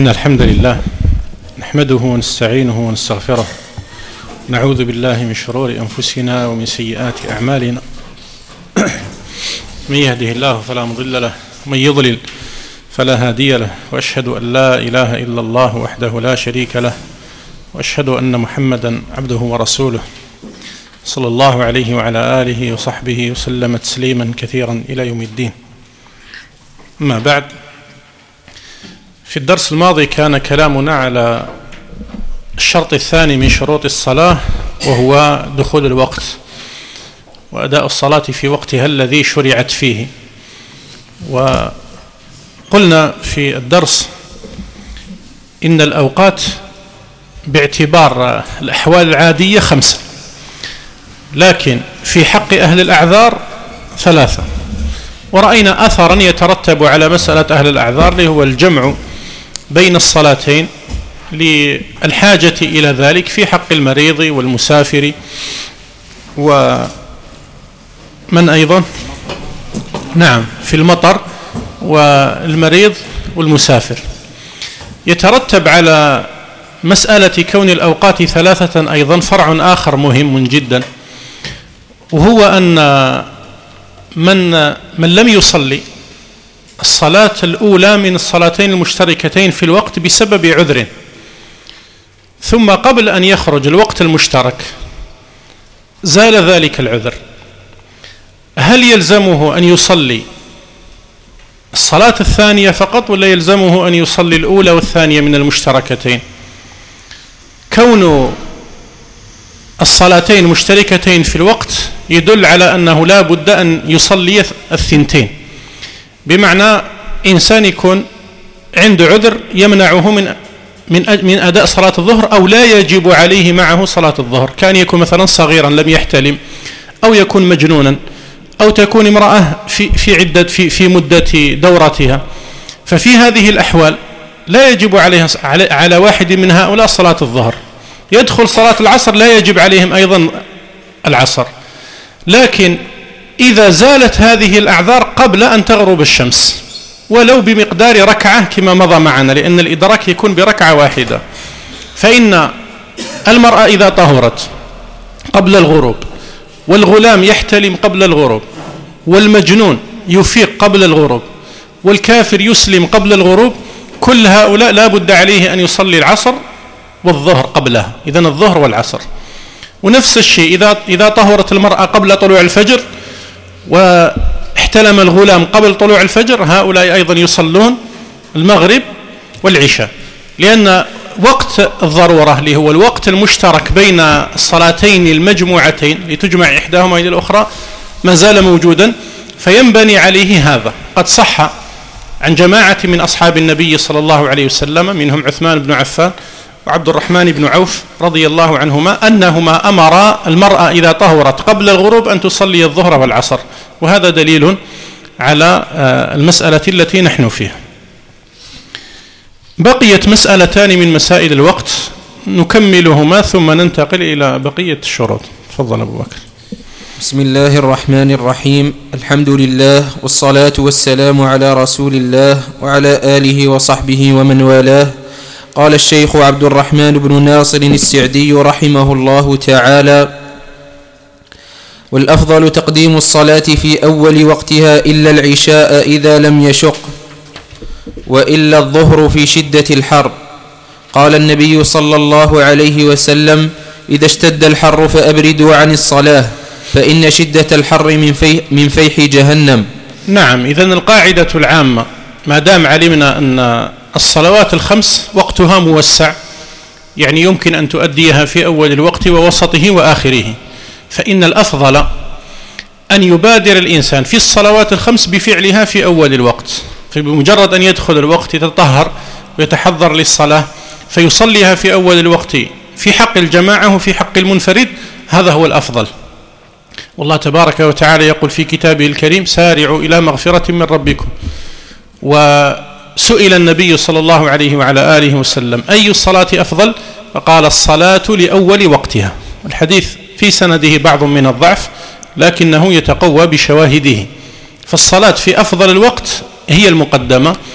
إن الحمد لله نحمده ونستعينه ونستغفره، نعوذ بالله من شرور أنفسنا ومن سيئات أعمالنا، من يهده الله فلا مضل له ومن يضلل فلا هادي له، وأشهد أن لا إله إلا الله وحده لا شريك له، وأشهد أن محمدا عبده ورسوله صلى الله عليه وعلى آله وصحبه وسلم تسليما كثيرا إلى يوم الدين. أما بعد، في الدرس الماضي كان كلامنا على الشرط الثاني من شروط الصلاة، وهو دخول الوقت وأداء الصلاة في وقتها الذي شرعت فيه. وقلنا في الدرس إن الأوقات باعتبار الأحوال العادية 5، لكن في حق أهل الأعذار 3. ورأينا أثرا يترتب على مسألة أهل الأعذار، اللي هو الجمع بين الصلاتين للحاجة إلى ذلك في حق المريض والمسافر ومن أيضا في المطر والمريض والمسافر. يترتب على مسألة كون الأوقات 3 أيضا فرع آخر مهم جدا، وهو أن من لم يصلي الصلاة الأولى من الصلاتين المشتركتين في الوقت بسبب عذر، ثم قبل أن يخرج الوقت المشترك زال ذلك العذر، هل يلزمه أن يصلي الصلاة الثانية فقط، ولا يلزمه أن يصلي الأولى والثانية من المشتركتين؟ كون الصلاتين مشتركتين في الوقت يدل على أنه لا بد أن يصلي الثنتين، بمعنى إنسان يكون عنده عذر يمنعه من أداء صلاة الظهر، أو لا يجب عليه معه صلاة الظهر، كان يكون مثلا صغيرا لم يحتلم، أو يكون مجنونا، أو تكون امرأة في مدة دورتها. ففي هذه الأحوال لا يجب عليها على واحد من هؤلاء صلاة الظهر، يدخل صلاة العصر لا يجب عليهم أيضا العصر. لكن إذا زالت هذه الأعذار قبل أن تغرب الشمس ولو بمقدار ركعة كما مضى معنا، لأن الإدراك يكون بركعة واحدة، فإن المرأة إذا طهرت قبل الغروب، والغلام يحتلم قبل الغروب، والمجنون يفيق قبل الغروب، والكافر يسلم قبل الغروب، كل هؤلاء لا بد عليه أن يصلي العصر والظهر قبلها، إذن الظهر والعصر. ونفس الشيء إذا طهرت المرأة قبل طلوع الفجر واحتلم الغلام قبل طلوع الفجر، هؤلاء أيضا يصلون المغرب والعشاء، لأن وقت الضرورة اللي هو الوقت المشترك بين الصلاتين المجموعتين لتجمع إحداهما إلى الأخرى ما زال موجودا، فينبني عليه هذا. قد صح عن جماعة من أصحاب النبي صلى الله عليه وسلم، منهم عثمان بن عفان وعبد الرحمن بن عوف رضي الله عنهما، أنهما أمرا المرأة إذا طهرت قبل الغروب أن تصلي الظهر والعصر، وهذا دليل على المسألة التي نحن فيها. بقيت مسألتان من مسائل الوقت نكملهما ثم ننتقل إلى بقية الشروط. تفضل أبو بكر. بسم الله الرحمن الرحيم، الحمد لله والصلاة والسلام على رسول الله وعلى آله وصحبه ومن والاه. قال الشيخ عبد الرحمن بن ناصر السعدي رحمه الله تعالى: والأفضل تقديم الصلاة في أول وقتها إلا العشاء إذا لم يشق، وإلا الظهر في شدة الحر. قال النبي صلى الله عليه وسلم: إذا اشتد الحر فأبردوا عن الصلاة، فإن شدة الحر من فيح جهنم. نعم، إذن القاعدة العامة ما دام علمنا أن الصلوات ال5 وقتها موسع، يعني يمكن أن تؤديها في أول الوقت ووسطه وآخره، فإن الأفضل أن يبادر الإنسان في الصلوات ال5 بفعلها في أول الوقت، فبمجرد أن يدخل الوقت يتطهر ويتحضر للصلاة فيصليها في أول الوقت في حق الجماعة وفي حق المنفرد، هذا هو الأفضل. والله تبارك وتعالى يقول في كتابه الكريم: سارعوا إلى مغفرة من ربكم. وسئل النبي صلى الله عليه وعلى آله وسلم: أي الصلاة أفضل؟ فقال: الصلاة لأول وقتها. الحديث في سنده بعض من الضعف، لكنه يتقوى بشواهده، فالصلاة في أفضل الوقت هي المقدمة،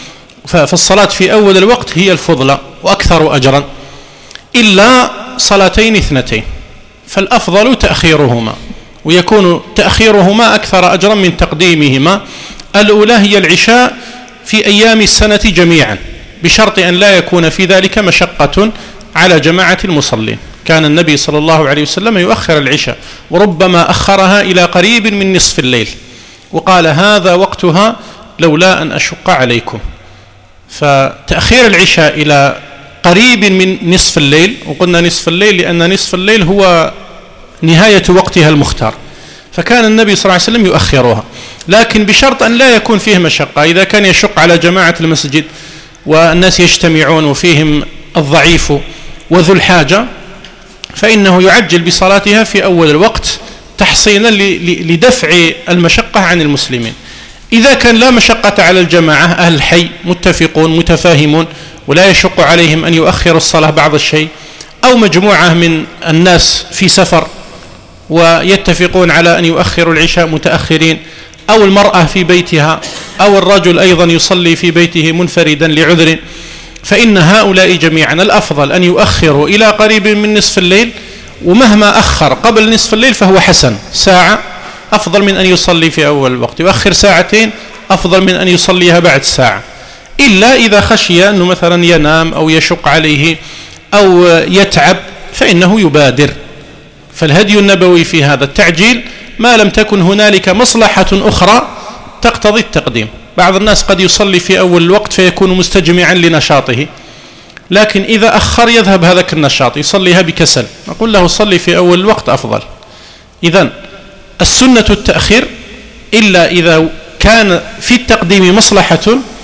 فالصلاة في أول الوقت هي الفضلى وأكثر أجرا، إلا صلاتين اثنتين فالأفضل تأخيرهما، ويكون تأخيرهما أكثر أجرا من تقديمهما. الأولى هي العشاء في أيام السنة جميعا، بشرط أن لا يكون في ذلك مشقة على جماعة المصلين. كان النبي صلى الله عليه وسلم يؤخر العشاء، وربما أخرها إلى قريب من نصف الليل، وقال هذا وقتها لولا أن أشق عليكم. فتأخير العشاء إلى قريب من نصف الليل، وقلنا نصف الليل لأن نصف الليل هو نهاية وقتها المختار، فكان النبي صلى الله عليه وسلم يؤخرها، لكن بشرط أن لا يكون فيه مشقة. إذا كان يشق على جماعة المسجد والناس يجتمعون وفيهم الضعيف وذو الحاجة فإنه يعجل بصلاتها في أول الوقت تحصينا لدفع المشقة عن المسلمين. إذا كان لا مشقة على الجماعة، أهل الحي متفقون متفاهمون ولا يشق عليهم أن يؤخروا الصلاة بعض الشيء، أو مجموعة من الناس في سفر ويتفقون على أن يؤخروا العشاء متأخرين، أو المرأة في بيتها، أو الرجل أيضا يصلي في بيته منفردا لعذر، فإن هؤلاء جميعا الأفضل أن يؤخروا إلى قريب من نصف الليل، ومهما أخر قبل نصف الليل فهو حسن، ساعة أفضل من أن يصلي في أول الوقت، يؤخر ساعتين أفضل من أن يصليها بعد ساعة، إلا إذا خشي أنه مثلا ينام أو يشق عليه أو يتعب فإنه يبادر. فالهدي النبوي في هذا التعجيل ما لم تكن هنالك مصلحة أخرى تقتضي التقديم. بعض الناس قد يصلي في أول الوقت فيكون مستجمعا لنشاطه، لكن إذا أخر يذهب هذاك النشاط يصليها بكسل، نقول له صلي في أول الوقت أفضل. إذن السنة التأخير إلا إذا كان في التقديم مصلحة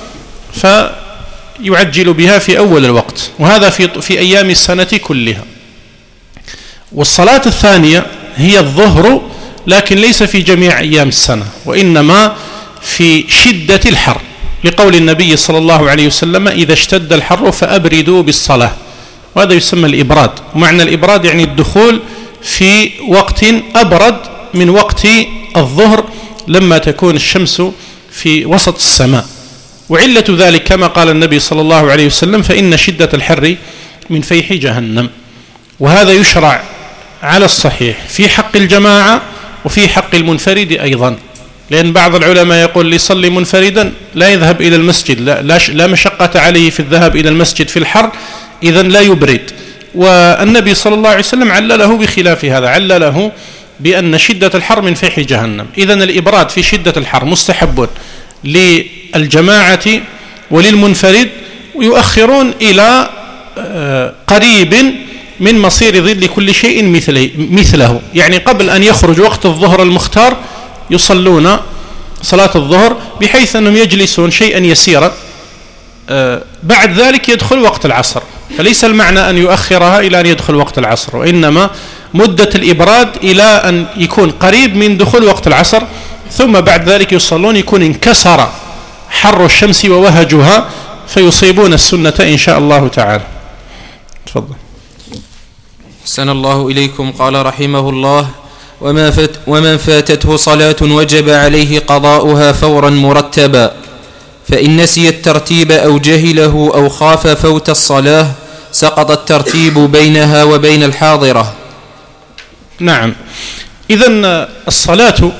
فيعجل بها في أول الوقت، وهذا في أيام السنة كلها. والصلاة الثانية هي الظهر، لكن ليس في جميع أيام السنة، وإنما في شدة الحر، لقول النبي صلى الله عليه وسلم إذا اشتد الحر فأبردوا بالصلاة، وهذا يسمى الإبراد. ومعنى الإبراد يعني الدخول في وقت أبرد من وقت الظهر لما تكون الشمس في وسط السماء. وعلة ذلك كما قال النبي صلى الله عليه وسلم فإن شدة الحر من فيح جهنم. وهذا يشرع على الصحيح في حق الجماعة وفي حق المنفرد أيضا، لأن بعض العلماء يقول ليصلي منفردا لا يذهب إلى المسجد، لا مشقة عليه في الذهاب إلى المسجد في الحر، إذن لا يبرد. والنبي صلى الله عليه وسلم علله بخلاف هذا، علله بأن شدة الحر من فيح جهنم. إذن الإبراد في شدة الحر مستحب للجماعة وللمنفرد، ويؤخرون إلى قريب من مصير ظل كل شيء مثله، يعني قبل أن يخرج وقت الظهر المختار يصلون صلاة الظهر بحيث أنهم يجلسون شيئا يسيرا، بعد ذلك يدخل وقت العصر. فليس المعنى أن يؤخرها إلى أن يدخل وقت العصر، وإنما مدة الإبراد إلى أن يكون قريب من دخول وقت العصر، ثم بعد ذلك يصلون يكون انكسر حر الشمس ووهجها فيصيبون السنة إن شاء الله تعالى. تفضل. أحسن الله إليكم. قال رحمه الله: ومن فاتته صلاة وجب عليه قضاؤها فورا مرتبا، فإن نسي الترتيب أو جهله أو خاف فوت الصلاة سقط الترتيب بينها وبين الحاضرة. نعم، إذن الصلاة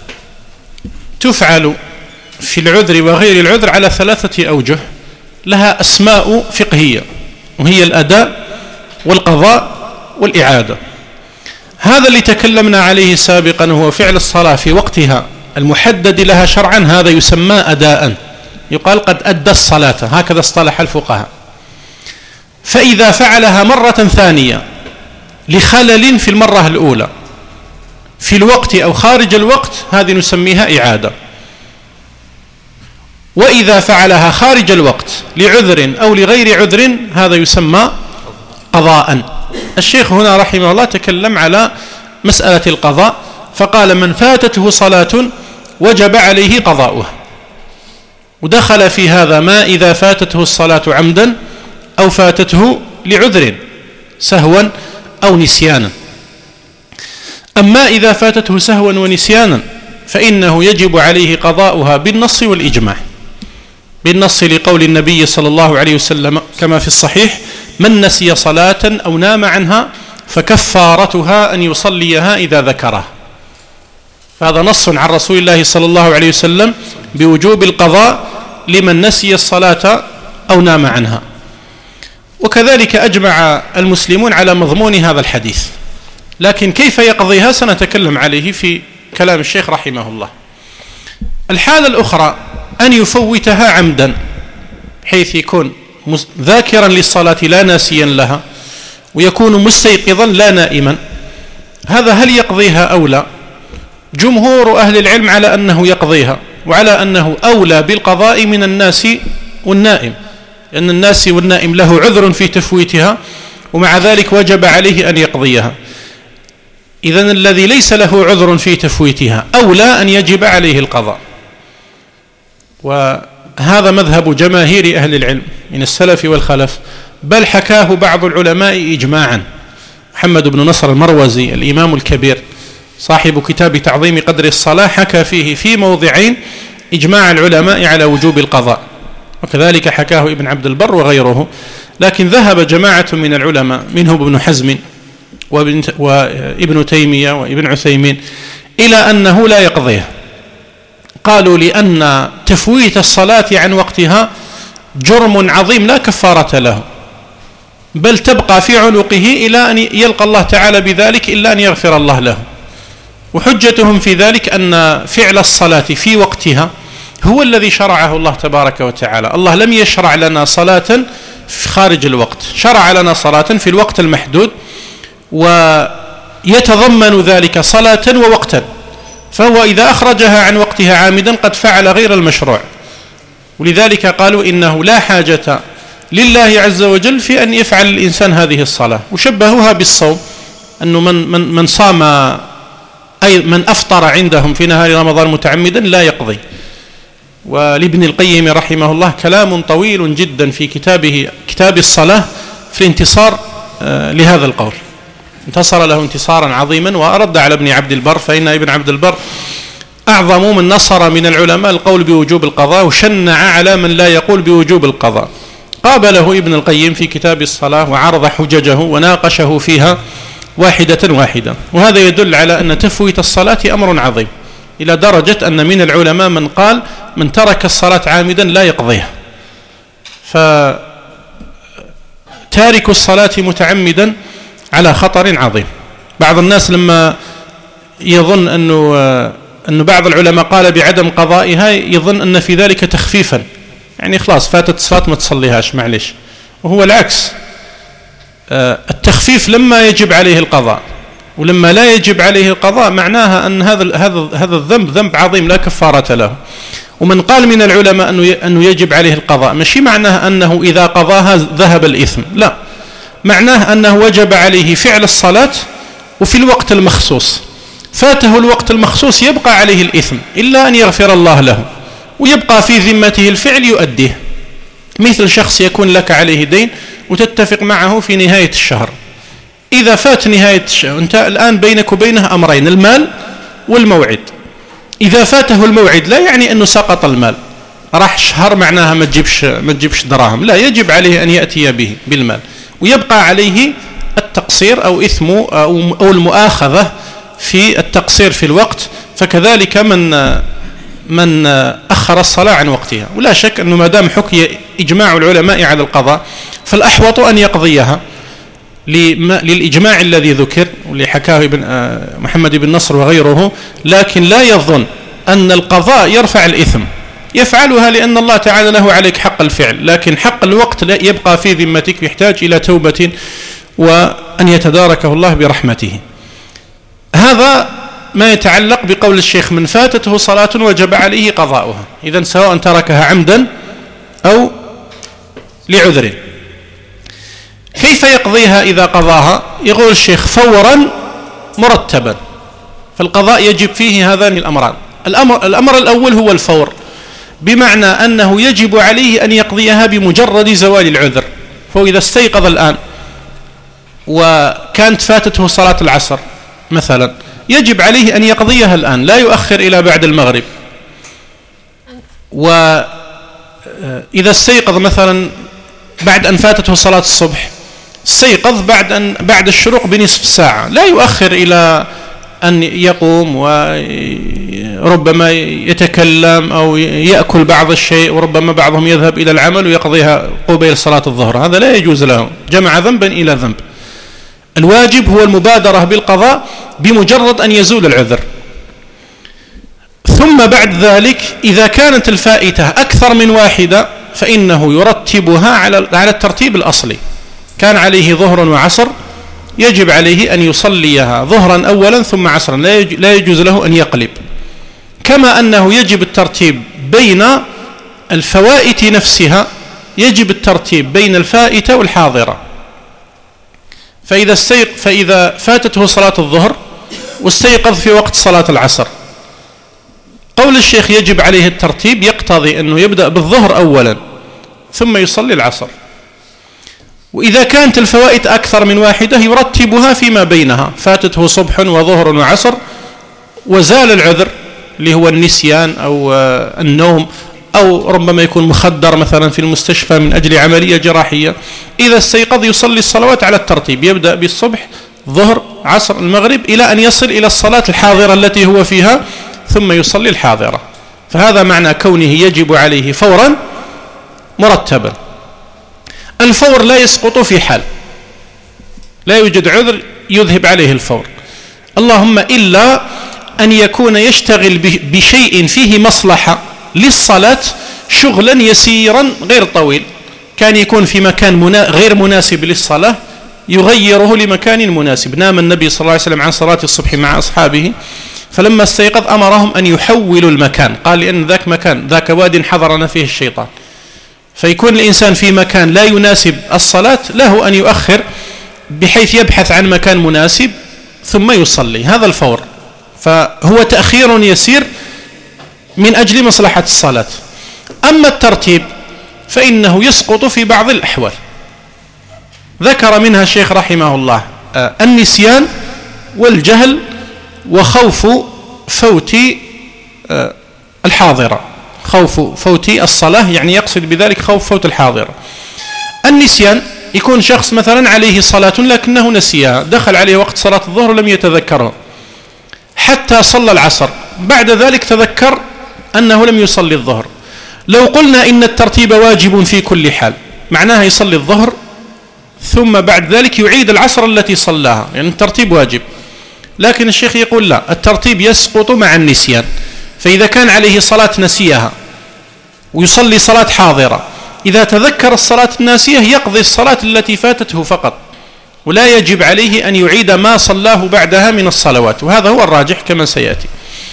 تفعل في العذر وغير العذر على 3 أوجه، لها أسماء فقهية، وهي الأداء والقضاء والإعادة. هذا اللي تكلمنا عليه سابقا هو فعل الصلاة في وقتها المحدد لها شرعا، هذا يسمى أداء، يقال قد أدى الصلاة، هكذا اصطلح الفقهاء. فإذا فعلها مرة ثانية لخلل في المرة الأولى في الوقت أو خارج الوقت هذه نسميها إعادة. وإذا فعلها خارج الوقت لعذر أو لغير عذر هذا يسمى قضاء. الشيخ هنا رحمه الله تكلم على مسألة القضاء، فقال من فاتته صلاة وجب عليه قضاؤها، ودخل في هذا ما إذا فاتته الصلاة عمدا أو فاتته لعذر سهوا أو نسيانا. أما إذا فاتته سهوا ونسيانا فإنه يجب عليه قضاؤها بالنص والإجماع، بالنص لقول النبي صلى الله عليه وسلم كما في الصحيح: من نسي صلاة أو نام عنها فكفارتها أن يصليها إذا ذكرها. هذا نص عن رسول الله صلى الله عليه وسلم بوجوب القضاء لمن نسي الصلاة أو نام عنها. وكذلك أجمع المسلمون على مضمون هذا الحديث، لكن كيف يقضيها سنتكلم عليه في كلام الشيخ رحمه الله. الحالة الأخرى أن يفوتها عمدا، حيث يكون ذاكرا للصلاة لا ناسيا لها، ويكون مستيقظا لا نائما. هذا هل يقضيها أو لا؟ جمهور أهل العلم على أنه يقضيها، وعلى أنه أولى بالقضاء من الناس والنائم، لأن الناس والنائم له عذر في تفويتها، ومع ذلك وجب عليه أن يقضيها. إذن الذي ليس له عذر في تفويتها أولى أن يجب عليه القضاء. وهذا مذهب جماهير أهل العلم من السلف والخلف، بل حكاه بعض العلماء إجماعا. محمد بن نصر المروزي الإمام الكبير صاحب كتاب تعظيم قدر الصلاة حكى فيه في موضعين إجماع العلماء على وجوب القضاء، وكذلك حكاه ابن عبد البر وغيره. لكن ذهب جماعة من العلماء منهم ابن حزم وابن تيمية وابن عثيمين إلى أنه لا يقضيها. قالوا لأن تفويت الصلاة عن وقتها جرم عظيم لا كفارة له، بل تبقى في عنقه إلى أن يلقى الله تعالى بذلك إلا أن يغفر الله له. وحجتهم في ذلك أن فعل الصلاة في وقتها هو الذي شرعه الله تبارك وتعالى. الله لم يشرع لنا صلاة خارج الوقت، شرع لنا صلاة في الوقت المحدود، ويتضمن ذلك صلاة ووقتا، فهو إذا أخرجها عن وقتها عامدا قد فعل غير المشروع. ولذلك قالوا إنه لا حاجة لله عز وجل في أن يفعل الإنسان هذه الصلاة، وشبهوها بالصوم، أنه من صام أي من أفطر عندهم في نهار رمضان متعمدا لا يقضي. ولابن القيم رحمه الله كلام طويل جدا في كتابه كتاب الصلاة في الانتصار لهذا القول، انتصر له انتصارا عظيما وأرد على ابن عبد البر، فإن ابن عبد البر أعظم من نصر من العلماء القول بوجوب القضاء، وشنع على من لا يقول بوجوب القضاء. قابله ابن القيم في كتاب الصلاة وعرض حججه وناقشه فيها واحدة واحدة. وهذا يدل على أن تفويت الصلاة أمر عظيم، إلى درجة أن من العلماء من قال من ترك الصلاة عامدا لا يقضيها. فتارك الصلاة متعمدا على خطر عظيم. بعض الناس لما يظن أنه بعض العلماء قال بعدم قضائها يظن أن في ذلك تخفيفا، يعني خلاص فاتت الصلاة ما تصليهاش معلش، وهو العكس. التخفيف لما يجب عليه القضاء، ولما لا يجب عليه القضاء معناها أن هذا الذنب ذنب عظيم لا كفارة له. ومن قال من العلماء أنه يجب عليه القضاء ماشي معناه أنه إذا قضاها ذهب الإثم، لا، معناه أنه وجب عليه فعل الصلاة وفي الوقت المخصوص، فاته الوقت المخصوص يبقى عليه الإثم إلا أن يغفر الله له، ويبقى في ذمته الفعل يؤديه. مثل شخص يكون لك عليه دين وتتفق معه في نهاية الشهر، إذا فات نهاية الشهر أنت الآن بينك وبينه أمرين، المال والموعد. إذا فاته الموعد لا يعني أنه سقط المال، راح شهر معناها ما تجيبش دراهم، لا، يجب عليه أن يأتي به بالمال، ويبقى عليه التقصير أو إثم أو المؤاخذة في التقصير في الوقت. فكذلك من أخر الصلاة عن وقتها. ولا شك أنه ما دام حكي إجماع العلماء على القضاء فالأحوط أن يقضيها للإجماع الذي ذكر واللي حكاه محمد بن نصر وغيره. لكن لا يظن أن القضاء يرفع الإثم، يفعلها لأن الله تعالى له عليك حق الفعل، لكن حق الوقت لا يبقى في ذمتك، يحتاج إلى توبة وأن يتداركه الله برحمته. هذا ما يتعلق بقول الشيخ من فاتته صلاة وجب عليه قضاؤها، إذن سواء تركها عمدا أو لعذر. كيف يقضيها إذا قضاها؟ يقول الشيخ فورا مرتبا، فالقضاء يجب فيه هذان الأمران. الأمر الأول هو الفور، بمعنى أنه يجب عليه أن يقضيها بمجرد زوال العذر. فهو إذا استيقظ الآن وكانت فاتته صلاة العصر مثلا، يجب عليه أن يقضيها الآن، لا يؤخر إلى بعد المغرب. إذا استيقظ مثلا بعد أن فاتته صلاة الصبح، استيقظ بعد الشروق بنصف ساعة، لا يؤخر إلى أن يقوم وربما يتكلم أو يأكل بعض الشيء، وربما بعضهم يذهب إلى العمل ويقضيها قبيل صلاة الظهر، هذا لا يجوز له، جمع ذنبا إلى ذنب. الواجب هو المبادرة بالقضاء بمجرد أن يزول العذر. ثم بعد ذلك إذا كانت الفائتة أكثر من واحدة فإنه يرتبها على الترتيب الأصلي. كان عليه ظهر وعصر، يجب عليه أن يصليها ظهرا أولا ثم عصرا، لا يجوز له أن يقلب. كما أنه يجب الترتيب بين الفوائت نفسها، يجب الترتيب بين الفائتة والحاضرة. فإذا فاتته صلاة الظهر واستيقظ في وقت صلاة العصر، قول الشيخ يجب عليه الترتيب يقتضي أنه يبدأ بالظهر أولا ثم يصلي العصر. وإذا كانت الفوائت أكثر من واحدة يرتبها فيما بينها، فاتته صبح وظهر وعصر وزال العذر اللي هو النسيان أو النوم، أو ربما يكون مخدر مثلا في المستشفى من أجل عملية جراحية، إذا استيقظ يصلي الصلوات على الترتيب، يبدأ بالصبح ظهر عصر المغرب إلى أن يصل إلى الصلاة الحاضرة التي هو فيها ثم يصلي الحاضرة. فهذا معنى كونه يجب عليه فورا مرتبا. الفور لا يسقط في حال، لا يوجد عذر يذهب عليه الفور، اللهم إلا أن يكون يشتغل بشيء فيه مصلحة للصلاة، شغلا يسيرا غير طويل، كان يكون في مكان غير مناسب للصلاة يغيره لمكان مناسب. نام النبي صلى الله عليه وسلم عن صلاة الصبح مع أصحابه، فلما استيقظ أمرهم أن يحولوا المكان، قال لأن ذاك واد حضرنا فيه الشيطان. فيكون الإنسان في مكان لا يناسب الصلاة، له أن يؤخر بحيث يبحث عن مكان مناسب ثم يصلي، هذا الفور. فهو تأخير يسير من أجل مصلحة الصلاة. أما الترتيب فإنه يسقط في بعض الأحوال، ذكر منها الشيخ رحمه الله النسيان والجهل وخوف فوت الحاضرة، خوف فوت الصلاة، يعني يقصد بذلك خوف فوت الحاضرة. النسيان يكون شخص مثلا عليه صلاة لكنه نسيها، دخل عليه وقت صلاة الظهر ولم يتذكره حتى صلى العصر، بعد ذلك تذكر أنه لم يصلي الظهر. لو قلنا إن الترتيب واجب في كل حال، معناها يصلي الظهر ثم بعد ذلك يعيد العصر التي صلاها، يعني الترتيب واجب. لكن الشيخ يقول لا، الترتيب يسقط مع النسيان. فإذا كان عليه صلاة نسيها ويصلي صلاة حاضرة، إذا تذكر الصلاة الناسية يقضي الصلاة التي فاتته فقط، ولا يجب عليه أن يعيد ما صلاه بعدها من الصلوات، وهذا هو الراجح كما سيأتي.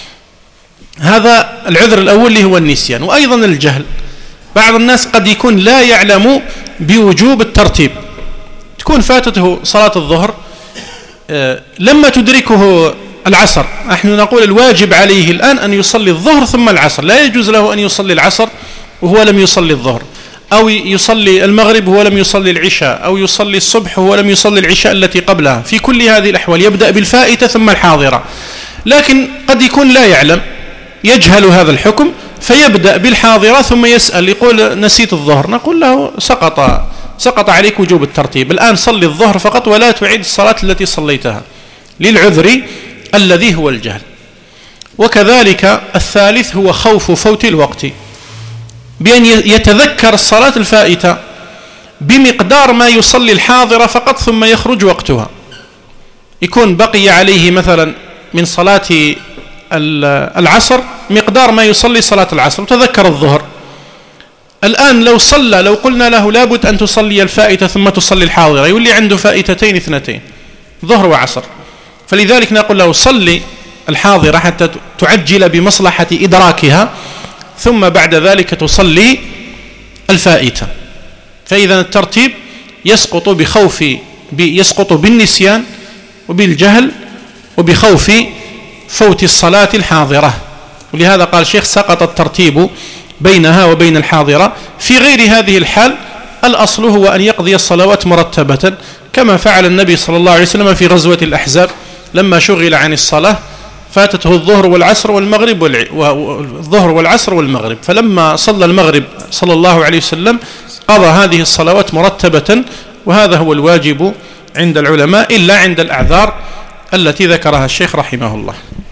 هذا العذر الأول اللي هو النسيان. وأيضا الجهل، بعض الناس قد يكون لا يعلم بوجوب الترتيب، تكون فاتته صلاة الظهر لما تدركه العصر، نحن نقول الواجب عليه الآن أن يصلي الظهر ثم العصر، لا يجوز له أن يصلي العصر وهو لم يصلي الظهر، أو يصلي المغرب وهو لم يصلي العشاء، أو يصلي الصبح وهو لم يصلي العشاء التي قبلها. في كل هذه الأحوال يبدأ بالفائتة ثم الحاضرة. لكن قد يكون لا يعلم، يجهل هذا الحكم، فيبدأ بالحاضرة ثم يسأل يقول نسيت الظهر، نقول له سقط عليك وجوب الترتيب، الآن صلي الظهر فقط ولا تعيد الصلاة التي صليتها، للعذر الذي هو الجهل. وكذلك الثالث هو خوف فوت الوقت، بأن يتذكر الصلاة الفائتة بمقدار ما يصلي الحاضرة فقط ثم يخرج وقتها، يكون بقي عليه مثلا من صلاة العصر مقدار ما يصلي صلاة العصر وتذكر الظهر. الآن لو قلنا له لابد أن تصلي الفائتة ثم تصلي الحاضرة، يقول لي عنده فائتتين اثنتين ظهر وعصر، فلذلك نقول له صلي الحاضرة حتى تعجل بمصلحة إدراكها، ثم بعد ذلك تصلي الفائتة. فإذا الترتيب يسقط بالنسيان وبالجهل وبخوف فوت الصلاة الحاضرة. ولهذا قال الشيخ سقط الترتيب بينها وبين الحاضرة. في غير هذه الحال الأصل هو أن يقضي الصلوات مرتبة، كما فعل النبي صلى الله عليه وسلم في غزوة الأحزاب لما شغل عن الصلاة فاتته الظهر والعصر والمغرب والظهر والعصر والمغرب، فلما صلى المغرب صلى الله عليه وسلم قضى هذه الصلوات مرتبة، وهذا هو الواجب عند العلماء إلا عند الأعذار التي ذكرها الشيخ رحمه الله.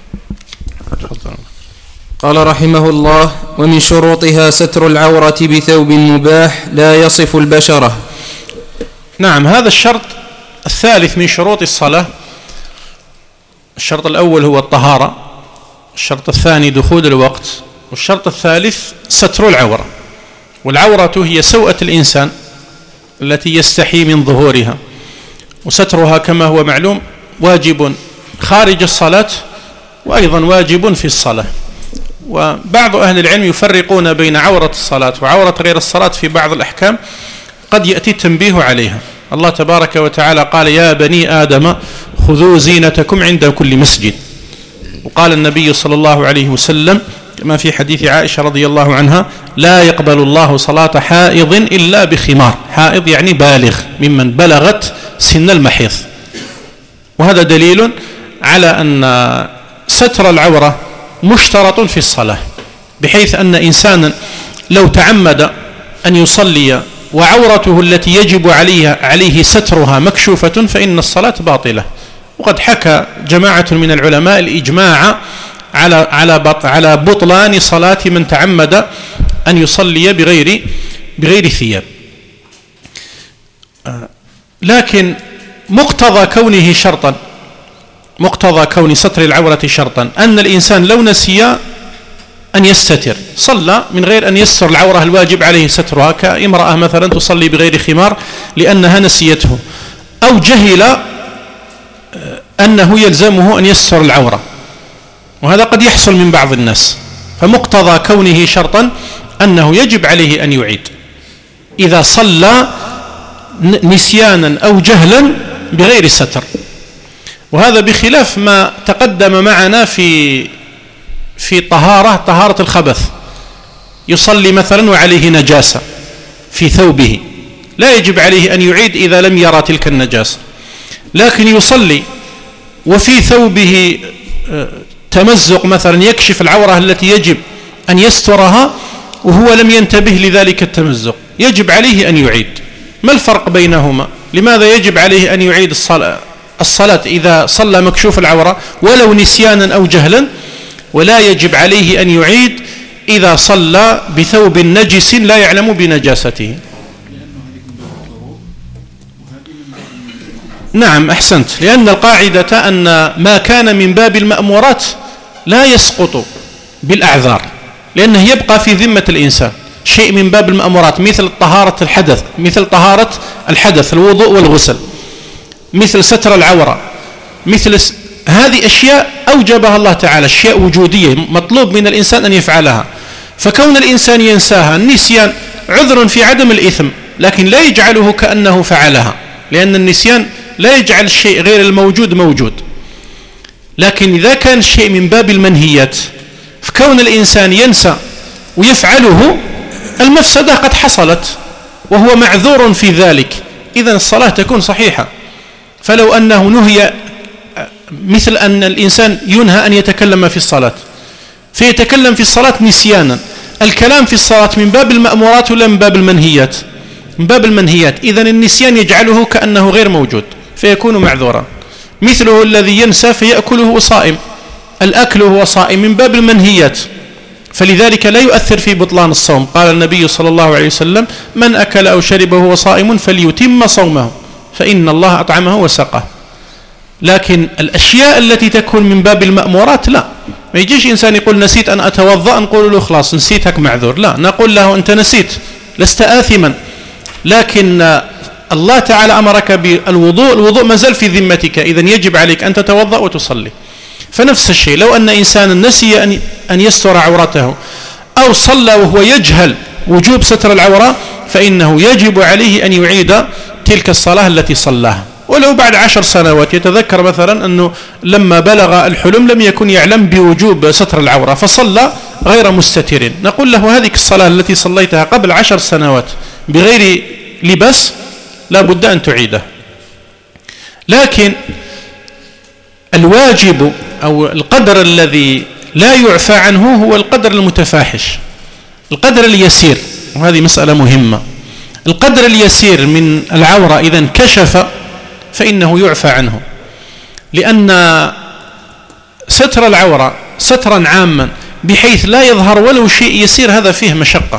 قال رحمه الله: ومن شروطها ستر العورة بثوب مباح لا يصف البشرة. نعم، هذا الشرط الثالث من شروط الصلاة. الشرط الأول هو الطهارة، الشرط الثاني دخول الوقت، والشرط الثالث ستر العورة. والعورة هي سوءة الإنسان التي يستحي من ظهورها، وسترها كما هو معلوم واجب خارج الصلاة وأيضا واجب في الصلاة. وبعض أهل العلم يفرقون بين عورة الصلاة وعورة غير الصلاة في بعض الأحكام قد يأتي التنبيه عليها. الله تبارك وتعالى قال: يا بني آدم خذوا زينتكم عند كل مسجد. وقال النبي صلى الله عليه وسلم كما في حديث عائشة رضي الله عنها: لا يقبل الله صلاة حائض إلا بخمار. حائض يعني بالغ، ممن بلغت سن المحيض. وهذا دليل على أن ستر العورة مشترط في الصلاة، بحيث أن إنسانا لو تعمد أن يصلي وعورته التي يجب عليه سترها مكشوفة فإن الصلاة باطلة. وقد حكى جماعة من العلماء الإجماع على بطلان صلاة من تعمد أن يصلي بغير ثياب. لكن مقتضى كونه شرطا، مقتضى كون ستر العورة شرطا، أن الإنسان لو نسي أن يستتر صلى من غير أن يستر العورة الواجب عليه سترها، كامرأة مثلا تصلي بغير خمار لأنها نسيته، أو جهل أنه يلزمه أن يستر العورة، وهذا قد يحصل من بعض الناس. فمقتضى كونه شرطا أنه يجب عليه أن يعيد إذا صلى نسيانا أو جهلا بغير ستر. وهذا بخلاف ما تقدم معنا في طهارة الخبث. يصلي مثلا وعليه نجاسة في ثوبه، لا يجب عليه أن يعيد إذا لم يرى تلك النجاسة، لكن يصلي وفي ثوبه تمزق مثلا يكشف العورة التي يجب أن يسترها وهو لم ينتبه لذلك التمزق، يجب عليه أن يعيد. ما الفرق بينهما؟ لماذا يجب عليه أن يعيد الصلاة إذا صلى مكشوف العورة ولو نسيانا أو جهلا، ولا يجب عليه أن يعيد إذا صلى بثوب نجس لا يعلم بنجاسته؟ نعم، أحسنت، لأن القاعدة أن ما كان من باب المأمورات لا يسقط بالأعذار، لأنه يبقى في ذمة الإنسان. شيء من باب المأمورات مثل طهارة الحدث، مثل طهارة الحدث الوضوء والغسل، مثل ستر العورة، مثل هذه أشياء أوجبها الله تعالى، أشياء وجودية مطلوب من الإنسان أن يفعلها. فكون الإنسان ينساها، النسيان عذر في عدم الإثم، لكن لا يجعله كأنه فعلها، لأن النسيان لا يجعل الشيء غير الموجود موجود. لكن إذا كان الشيء من باب المنهيات، فكون الإنسان ينسى ويفعله المفسدة قد حصلت وهو معذور في ذلك، إذن الصلاة تكون صحيحة. فلو أنه نهي، مثل أن الإنسان ينهى أن يتكلم في الصلاة فيتكلم في الصلاة نسيانا، الكلام في الصلاة من باب المأمورات ولا من باب المنهيات؟ من باب المنهيات، إذن النسيان يجعله كأنه غير موجود فيكون معذورا. مثله الذي ينسى فيأكله وهو صائم، الأكل وهو صائم من باب المنهيات، فلذلك لا يؤثر في بطلان الصوم. قال النبي صلى الله عليه وسلم: من أكل أو شرب وهو صائم فليتم صومه فإن الله أطعمه وسقه. لكن الأشياء التي تكون من باب المأمورات لا، ما يجيش إنسان يقول نسيت أن أتوضأ نقول له خلاص نسيتك معذور، لا، نقول له أنت نسيت لست آثما، لكن الله تعالى أمرك بالوضوء، الوضوء ما زال في ذمتك، إذن يجب عليك أن تتوضأ وتصلي. فنفس الشيء لو أن إنسانا نسي أن يستر عورته أو صلى وهو يجهل وجوب ستر العورة فإنه يجب عليه أن يعيد تلك الصلاة التي صلاها، ولو بعد 10 سنوات يتذكر مثلا أنه لما بلغ الحلم لم يكن يعلم بوجوب ستر العورة فصلى غير مستتر، نقول له هذه الصلاة التي صليتها قبل 10 سنوات بغير لباس لا بد أن تعيده. لكن الواجب أو القدر الذي لا يعفى عنه هو القدر المتفاحش، القدر اليسير، وهذه مسألة مهمة. القدر اليسير من العورة إذا انكشف فإنه يعفى عنه، لأن ستر العورة سترا عاما بحيث لا يظهر ولو شيء يسير هذا فيه مشقة.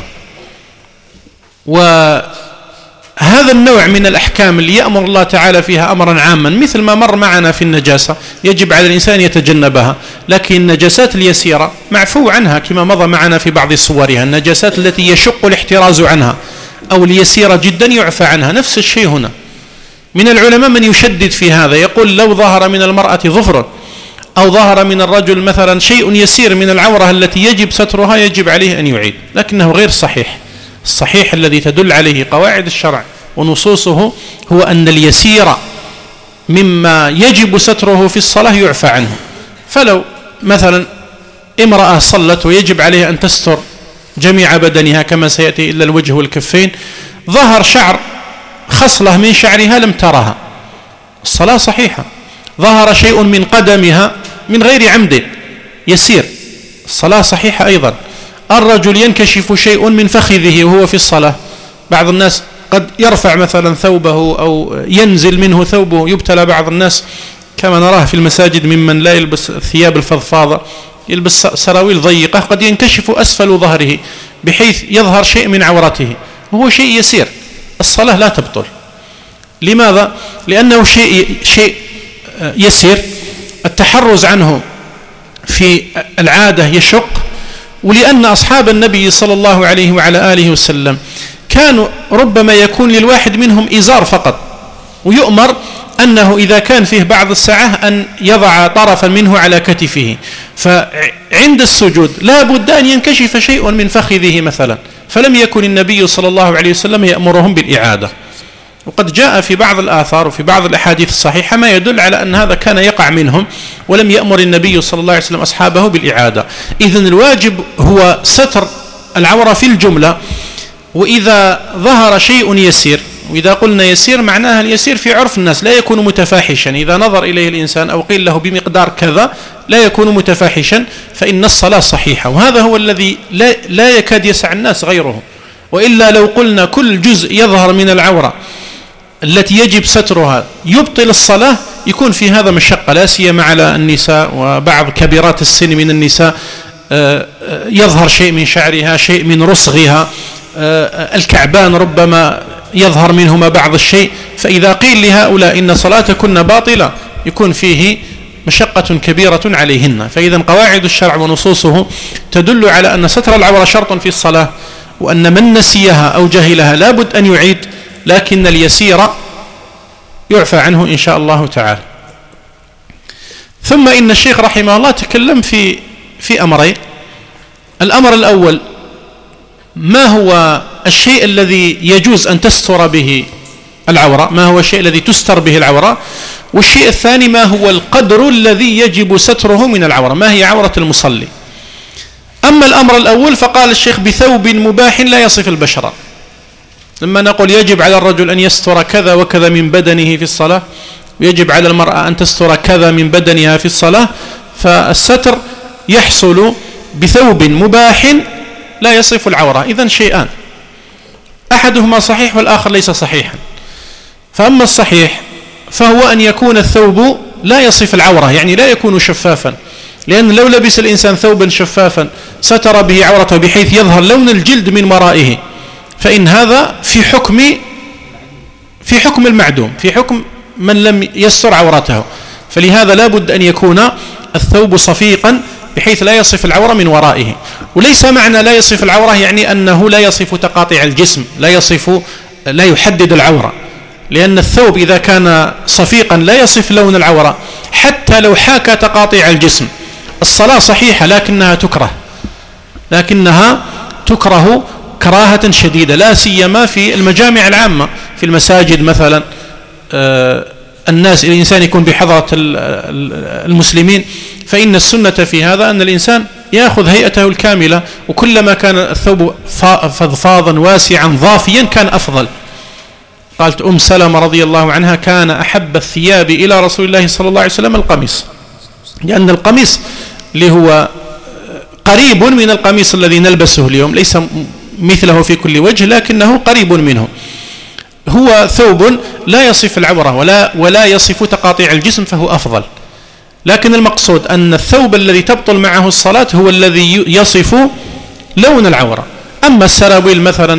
وهذا النوع من الأحكام اللي يأمر الله تعالى فيها أمرا عاما، مثل ما مر معنا في النجاسة يجب على الإنسان يتجنبها، لكن النجاسات اليسيرة معفو عنها كما مضى معنا في بعض صورها. النجاسات التي يشق الاحتراز عنها أو اليسيرة جدا يعفى عنها. نفس الشيء هنا، من العلماء من يشدد في هذا، يقول لو ظهر من المرأة ظفر أو ظهر من الرجل مثلا شيء يسير من العورة التي يجب سترها يجب عليه أن يعيد، لكنه غير صحيح. الصحيح الذي تدل عليه قواعد الشرع ونصوصه هو أن اليسير مما يجب ستره في الصلاة يعفى عنه. فلو مثلا امرأة صلت ويجب عليها أن تستر جميع بدنها كما سيأتي إلا الوجه والكفين، ظهر شعر خصلة من شعرها لم ترها، الصلاة صحيحة. ظهر شيء من قدمها من غير عمد يسير، الصلاة صحيحة أيضا. الرجل ينكشف شيء من فخذه وهو في الصلاة، بعض الناس قد يرفع مثلا ثوبه أو ينزل منه ثوبه، يبتلى بعض الناس كما نراه في المساجد ممن لا يلبس الثياب الفضفاضة، يلبس سراويل ضيقة قد ينكشف أسفل ظهره بحيث يظهر شيء من عورته وهو شيء يسير، الصلاة لا تبطل. لماذا؟ لأنه شيء يسير، التحرز عنه في العادة يشق، ولأن أصحاب النبي صلى الله عليه وعلى آله وسلم كانوا ربما يكون للواحد منهم إزار فقط، ويؤمر أنه إذا كان فيه بعض الساعة أن يضع طرفا منه على كتفه، فعند السجود لا بد أن ينكشف شيء من فخذه مثلا، فلم يكن النبي صلى الله عليه وسلم يأمرهم بالإعادة. وقد جاء في بعض الآثار وفي بعض الأحاديث الصحيحة ما يدل على أن هذا كان يقع منهم، ولم يأمر النبي صلى الله عليه وسلم أصحابه بالإعادة. إذن الواجب هو ستر العورة في الجملة، وإذا ظهر شيء يسير، وإذا قلنا يسير معناها اليسير في عرف الناس لا يكون متفاحشا، إذا نظر إليه الإنسان أو قيل له بمقدار كذا لا يكون متفاحشا فإن الصلاة صحيحة. وهذا هو الذي لا يكاد يسع الناس غيره، وإلا لو قلنا كل جزء يظهر من العورة التي يجب سترها يبطل الصلاة يكون في هذا مشقة، لا سيما على النساء وبعض كبيرات السن من النساء يظهر شيء من شعرها، شيء من رصغها، الكعبان ربما يظهر منهما بعض الشيء. فإذا قيل لهؤلاء إن صلاتكن باطلة يكون فيه مشقة كبيرة عليهن. فإذا قواعد الشرع ونصوصه تدل على أن ستر العورة شرط في الصلاة، وأن من نسيها أو جهلها لا بد أن يعيد، لكن اليسير يعفى عنه إن شاء الله تعالى. ثم إن الشيخ رحمه الله تكلم في أمرين. الأمر الأول ما هو الشيء الذي يجوز أن تستر به العورة، ما هو الشيء الذي تستر به العورة، والشيء الثاني ما هو القدر الذي يجب ستره من العورة، ما هي عورة المصلي. أما الأمر الأول فقال الشيخ بثوب مباح لا يصف البشرة. لما نقول يجب على الرجل أن يستر كذا وكذا من بدنه في الصلاة، ويجب على المرأة أن تستر كذا من بدنها في الصلاة، فالستر يحصل بثوب مباح لا يصف العورة. إذن شيئان، أحدهما صحيح والآخر ليس صحيحا. فأما الصحيح فهو أن يكون الثوب لا يصف العورة، يعني لا يكون شفافا، لأن لو لبس الإنسان ثوبا شفافا ستر به عورته بحيث يظهر لون الجلد من ورائه، فإن هذا في حكم المعدوم، في حكم من لم يستر عورته. فلهذا لا بد أن يكون الثوب صفيقا بحيث لا يصف العورة من ورائه. وليس معنى لا يصف العورة يعني أنه لا يصف تقاطع الجسم، لا يحدد العورة، لأن الثوب إذا كان صفيقا لا يصف لون العورة حتى لو حاكى تقاطع الجسم. الصلاة صحيحة لكنها تكره كراهة شديدة، لا سيما في المجامع العامة، في المساجد مثلا، الإنسان يكون بحضرة المسلمين، فإن السنة في هذا أن الإنسان يأخذ هيئته الكاملة، وكلما كان الثوب فضفاضا واسعا ضافيا كان أفضل. قالت سلمة رضي الله عنها كان أحب الثياب إلى رسول الله صلى الله عليه وسلم القميص، لأن القميص اللي هو قريب من القميص الذي نلبسه اليوم، ليس مثله في كل وجه لكنه قريب منه، هو ثوب لا يصف العورة ولا يصف تقاطيع الجسم، فهو أفضل. لكن المقصود أن الثوب الذي تبطل معه الصلاة هو الذي يصف لون العورة. أما السراويل مثلا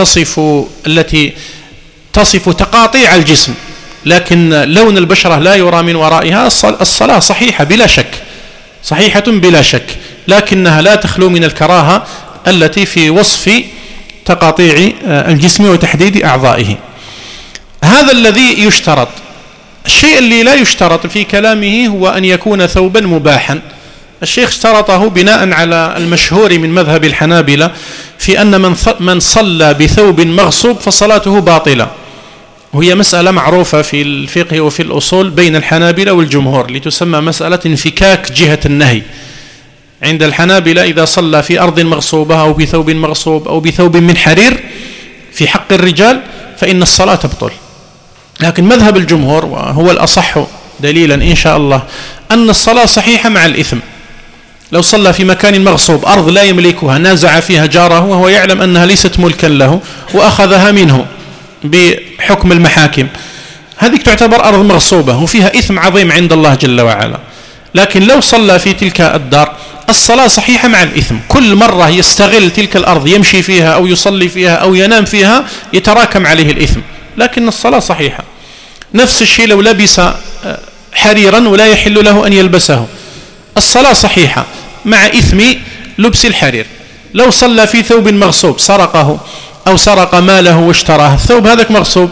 التي تصف تقاطيع الجسم لكن لون البشرة لا يرى من ورائها، الصلاة صحيحة بلا شك، صحيحة بلا شك، لكنها لا تخلو من الكراهة التي في وصف تقاطيع الجسم وتحديد أعضائه. هذا الذي يشترط. الشيء اللي لا يشترط في كلامه هو أن يكون ثوبا مباحا. الشيخ اشترطه بناء على المشهور من مذهب الحنابلة في أن من صلى بثوب مغصوب فصلاته باطلة، وهي مسألة معروفة في الفقه وفي الأصول بين الحنابلة والجمهور، لتسمى مسألة انفكاك جهة النهي. عند الحنابلة إذا صلى في أرض مغصوبة أو بثوب مغصوب أو بثوب من حرير في حق الرجال فإن الصلاة تبطل. لكن مذهب الجمهور وهو الأصح دليلا إن شاء الله أن الصلاة صحيحة مع الإثم. لو صلى في مكان مغصوب، أرض لا يملكها، نازع فيها جاره وهو يعلم أنها ليست ملكا له وأخذها منه بحكم المحاكم، هذه تعتبر أرض مغصوبة وفيها إثم عظيم عند الله جل وعلا. لكن لو صلى في تلك الدار الصلاة صحيحة مع الإثم، كل مرة يستغل تلك الأرض يمشي فيها أو يصلي فيها أو ينام فيها يتراكم عليه الإثم، لكن الصلاة صحيحة. نفس الشيء لو لبس حريرا ولا يحل له أن يلبسه، الصلاة صحيحة مع إثم لبس الحرير. لو صلى في ثوب مغصوب سرقه أو سرق ماله واشتراه، الثوب هذاك مغصوب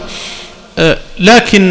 لكن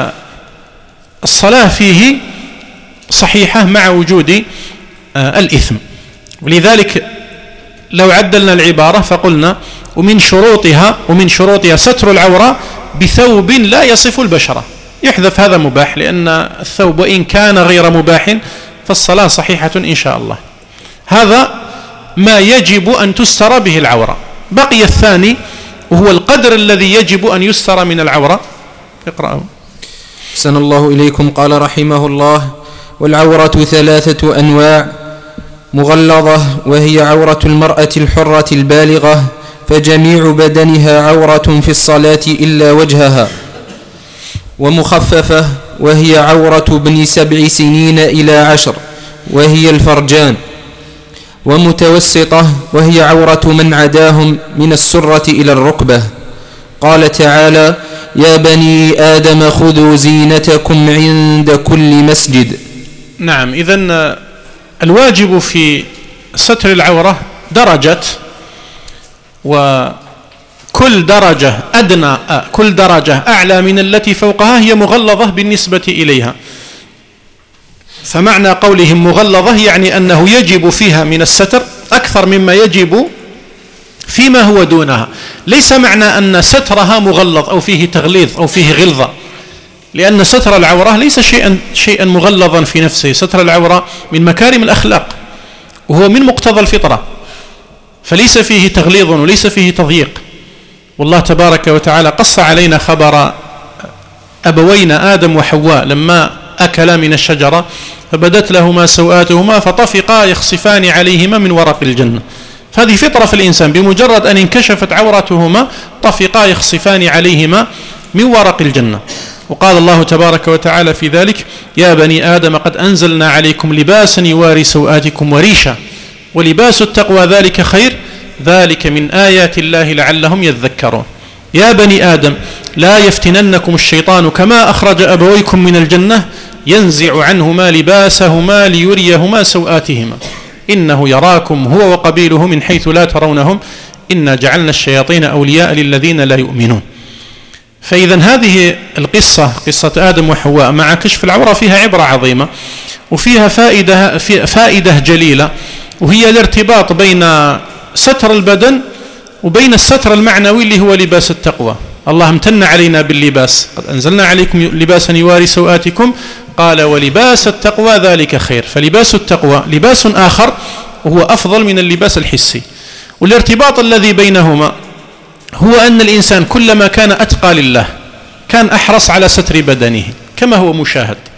الصلاة فيه صحيحة مع وجود الإثم. ولذلك لو عدلنا العبارة فقلنا ومن شروطها ستر العورة بثوب لا يصف البشرة، يحذف هذا مباح، لأن الثوب وإن كان غير مباح فالصلاة صحيحة إن شاء الله. هذا ما يجب أن تستر به العورة. بقي الثاني وهو القدر الذي يجب أن يستر من العورة. اقرأه. أحسن الله إليكم. قال رحمه الله: والعورة 3 أنواع: مغلظة وهي عورة المرأة الحرة البالغة، فجميع بدنها عورة في الصلاة إلا وجهها. ومخففة وهي عورة ابن 7 سنين إلى 10 وهي الفرجان. ومتوسطة وهي عورة من عداهم من السرة إلى الركبة. قال تعالى: يا بني آدم خذوا زينتكم عند كل مسجد. نعم، إذن الواجب في ستر العورة درجات، وكل درجة أدنى كل درجة أعلى من التي فوقها هي مغلظة بالنسبة إليها. فمعنى قولهم مغلظة يعني أنه يجب فيها من الستر أكثر مما يجب فيما هو دونها. ليس معنى أن سترها مغلظ أو فيه تغليظ أو فيه غلظة، لأن ستر العورة ليس شيئا مغلظا في نفسه. ستر العورة من مكارم الأخلاق وهو من مقتضى الفطرة، فليس فيه تغليظ وليس فيه تضييق. والله تبارك وتعالى قص علينا خبر أبوينا آدم وحواء لما أكلا من الشجرة فبدت لهما سوآتهما فطفقا يخصفان عليهما من ورق الجنة. فهذه فطرة في الإنسان، بمجرد أن انكشفت عورتهما طفقا يخصفان عليهما من ورق الجنة. وقال الله تبارك وتعالى في ذلك: يا بني آدم قد أنزلنا عليكم لباسا يواري سوآتكم وريشا ولباس التقوى ذلك خير ذلك من آيات الله لعلهم يذكرون. يا بني آدم لا يفتننكم الشيطان كما أخرج أبويكم من الجنة ينزع عنهما لباسهما ليريهما سوآتهما إنه يراكم هو وقبيله من حيث لا ترونهم إنا جعلنا الشياطين أولياء للذين لا يؤمنون. فإذا هذه القصة، قصة آدم وحواء مع كشف العورة، فيها عبرة عظيمة وفيها فائدة جليلة، وهي الارتباط بين ستر البدن وبين الستر المعنوي اللي هو لباس التقوى. الله امتن علينا باللباس، قد أنزلنا عليكم لباسا يواري سوآتكم، قال ولباس التقوى ذلك خير. فلباس التقوى لباس آخر وهو أفضل من اللباس الحسي. والارتباط الذي بينهما هو أن الإنسان كلما كان أتقى لله كان أحرص على ستر بدنه كما هو مشاهد.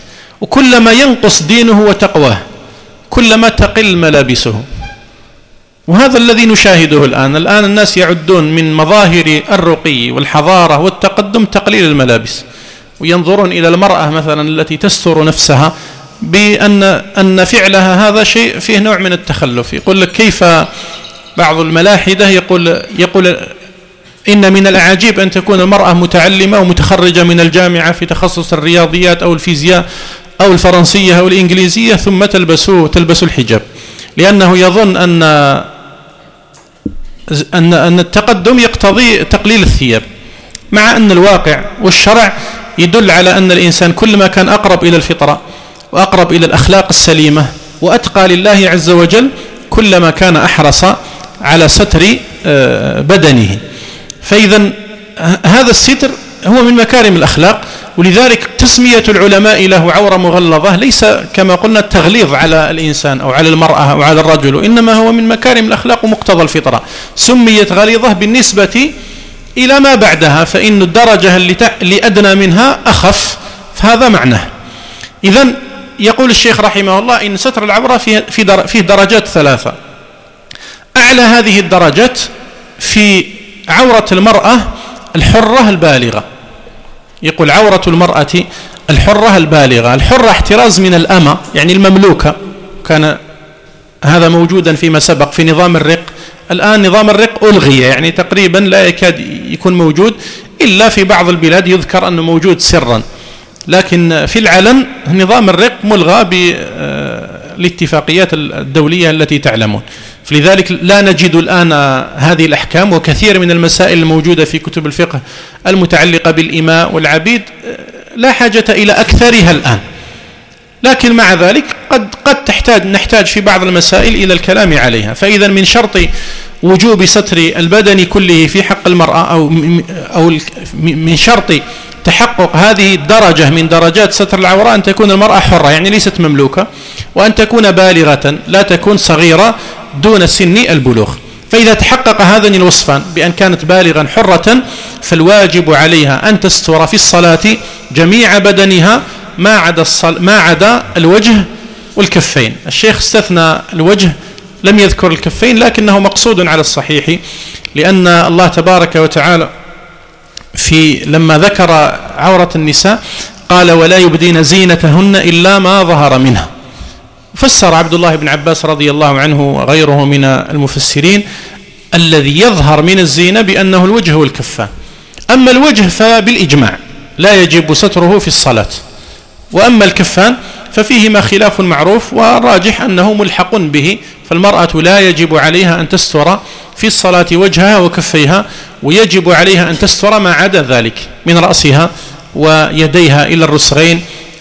وكلما ينقص دينه وتقواه كلما تقل ملابسه. وهذا الذي نشاهده الآن الناس يعدون من مظاهر الرقي والحضارة والتقدم تقليل الملابس، وينظرون إلى المرأة مثلا التي تستر نفسها بأن فعلها هذا شيء فيه نوع من التخلف. يقول لك كيف بعض الملاحدة يقول إن من الأعاجيب أن تكون المرأة متعلمة ومتخرجة من الجامعة في تخصص الرياضيات أو الفيزياء أو الفرنسية أو الإنجليزية ثم تلبس الحجاب، لأنه يظن أن التقدم يقتضي تقليل الثياب، مع أن الواقع والشرع يدل على أن الإنسان كلما كان أقرب إلى الفطرة وأقرب إلى الأخلاق السليمة وأتقى لله عز وجل كلما كان أحرص على ستر بدنه. فإذا هذا الستر هو من مكارم الأخلاق، ولذلك تسمية العلماء له عورة مغلظة ليس كما قلنا التغليظ على الإنسان أو على المرأة أو على الرجل، وإنما هو من مكارم الأخلاق ومقتضى الفطرة. سميت غليظة بالنسبة إلى ما بعدها، فإن الدرجة اللي أدنى منها أخف، فهذا معناه. إذن يقول الشيخ رحمه الله إن ستر العورة فيه درجات ثلاثة. أعلى هذه الدرجات في عورة المرأة الحرة البالغة. يقول عورة المرأة الحرة البالغة. الحرة احتراز من الأمة، يعني المملوكة، كان هذا موجودا فيما سبق في نظام الرق. الآن نظام الرق ألغي، يعني تقريبا لا يكاد يكون موجود إلا في بعض البلاد يذكر أنه موجود سرا، لكن في العلن نظام الرق ملغى بالاتفاقيات الدولية التي تعلمون. فلذلك لا نجد الآن هذه الأحكام، وكثير من المسائل الموجودة في كتب الفقه المتعلقة بالإماء والعبيد لا حاجة إلى أكثرها الآن، لكن مع ذلك قد نحتاج في بعض المسائل إلى الكلام عليها. فإذا من شرط وجوب ستر البدن كله في حق المرأة أو من شرط تحقق هذه الدرجة من درجات ستر العورة أن تكون المرأة حرة، يعني ليست مملوكة، وأن تكون بالغة لا تكون صغيرة دون سن البلوغ. فإذا تحقق هذان الوصفان بأن كانت بالغا حرة فالواجب عليها أن تستر في الصلاة جميع بدنها ما عدا الوجه والكفين. الشيخ استثنى الوجه، لم يذكر الكفين، لكنه مقصود على الصحيح، لأن الله تبارك وتعالى لما ذكر عورة النساء قال ولا يبدين زينتهن إلا ما ظهر منها. فسر عبد الله بن عباس رضي الله عنه وغيره من المفسرين الذي يظهر من الزينة بأنه الوجه والكفان. أما الوجه فبالإجماع لا يجب ستره في الصلاة، وأما الكفان ففيهما خلاف معروف، والراجح أنه ملحق به، فالمرأة لا يجب عليها أن تستر في الصلاة وجهها وكفيها، ويجب عليها أن تستر ما عدا ذلك من رأسها ويديها إلى الرسغين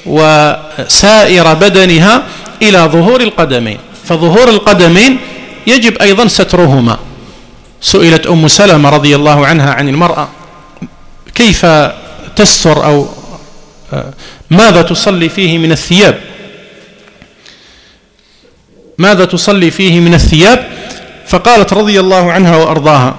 وسائر بدنها إلى ظهور القدمين. فظهور القدمين يجب أيضا سترهما. سئلت أم سلمة رضي الله عنها عن المرأة كيف تستر أو ماذا تصلي فيه من الثياب، ماذا تصلي فيه من الثياب، فقالت رضي الله عنها وأرضاها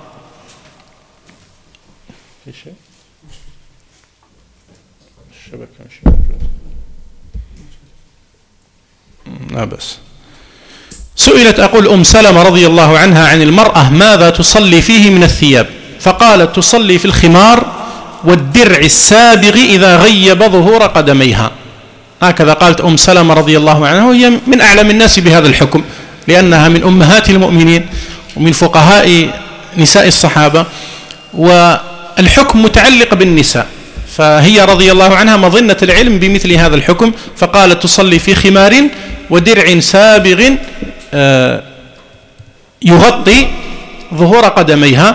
لا بس. سئلت أقول أم سلمة رضي الله عنها عن المرأة ماذا تصلي فيه من الثياب، فقالت تصلي في الخمار والدرع السابغ إذا غيب ظهور قدميها. هكذا قالت أم سلمة رضي الله عنها، وهي من أعلم الناس بهذا الحكم، لأنها من أمهات المؤمنين ومن فقهاء نساء الصحابة، والحكم متعلق بالنساء، فهي رضي الله عنها مظنة العلم بمثل هذا الحكم، فقالت تصلي في خمار ودرع سابغ يغطي ظهور قدميها،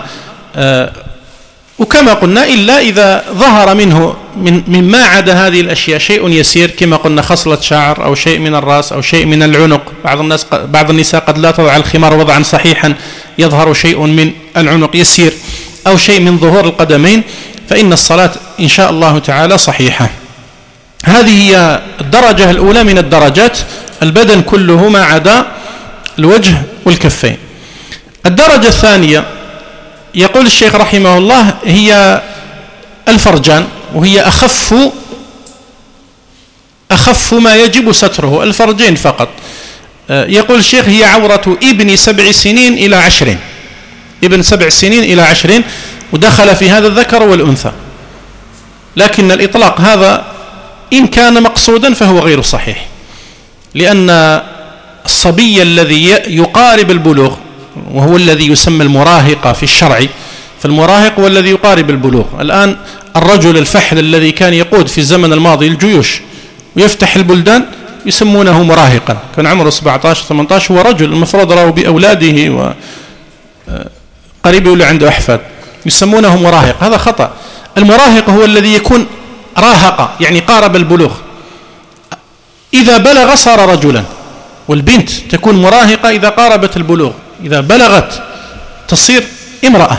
وكما قلنا إلا إذا ظهر منه مما عدا هذه الأشياء شيء يسير، كما قلنا خصلة شعر أو شيء من الرأس أو شيء من العنق. بعض النساء قد لا تضع الخمار وضعا صحيحا يظهر شيء من العنق يسير، أو شيء من ظهور القدمين، فإن الصلاة إن شاء الله تعالى صحيحة. هذه هي الدرجة الأولى من الدرجات، البدن كله ما عدا الوجه والكفين. الدرجة الثانية يقول الشيخ رحمه الله هي الفرجان، وهي أخف أخف ما يجب ستره الفرجين فقط. يقول الشيخ هي عورة ابن 7 سنين إلى 10، ابن 7 سنين إلى 10، ودخل في هذا الذكر والأنثى. لكن الإطلاق هذا إن كان مقصودا فهو غير صحيح، لأن الصبي الذي يقارب البلوغ وهو الذي يسمى المراهقة في الشرع، فالمراهق هو الذي يقارب البلوغ. الآن الرجل الفحل الذي كان يقود في الزمن الماضي الجيوش ويفتح البلدان يسمونه مراهقا، كان عمره 17-18، هو رجل المفروض راه بأولاده وقريب ولا عنده أحفاد، يسمونه مراهق. هذا خطأ. المراهق هو الذي يكون راهق، يعني قارب البلوغ. إذا بلغ صار رجلا، والبنت تكون مراهقة إذا قاربت البلوغ، إذا بلغت تصير امرأة.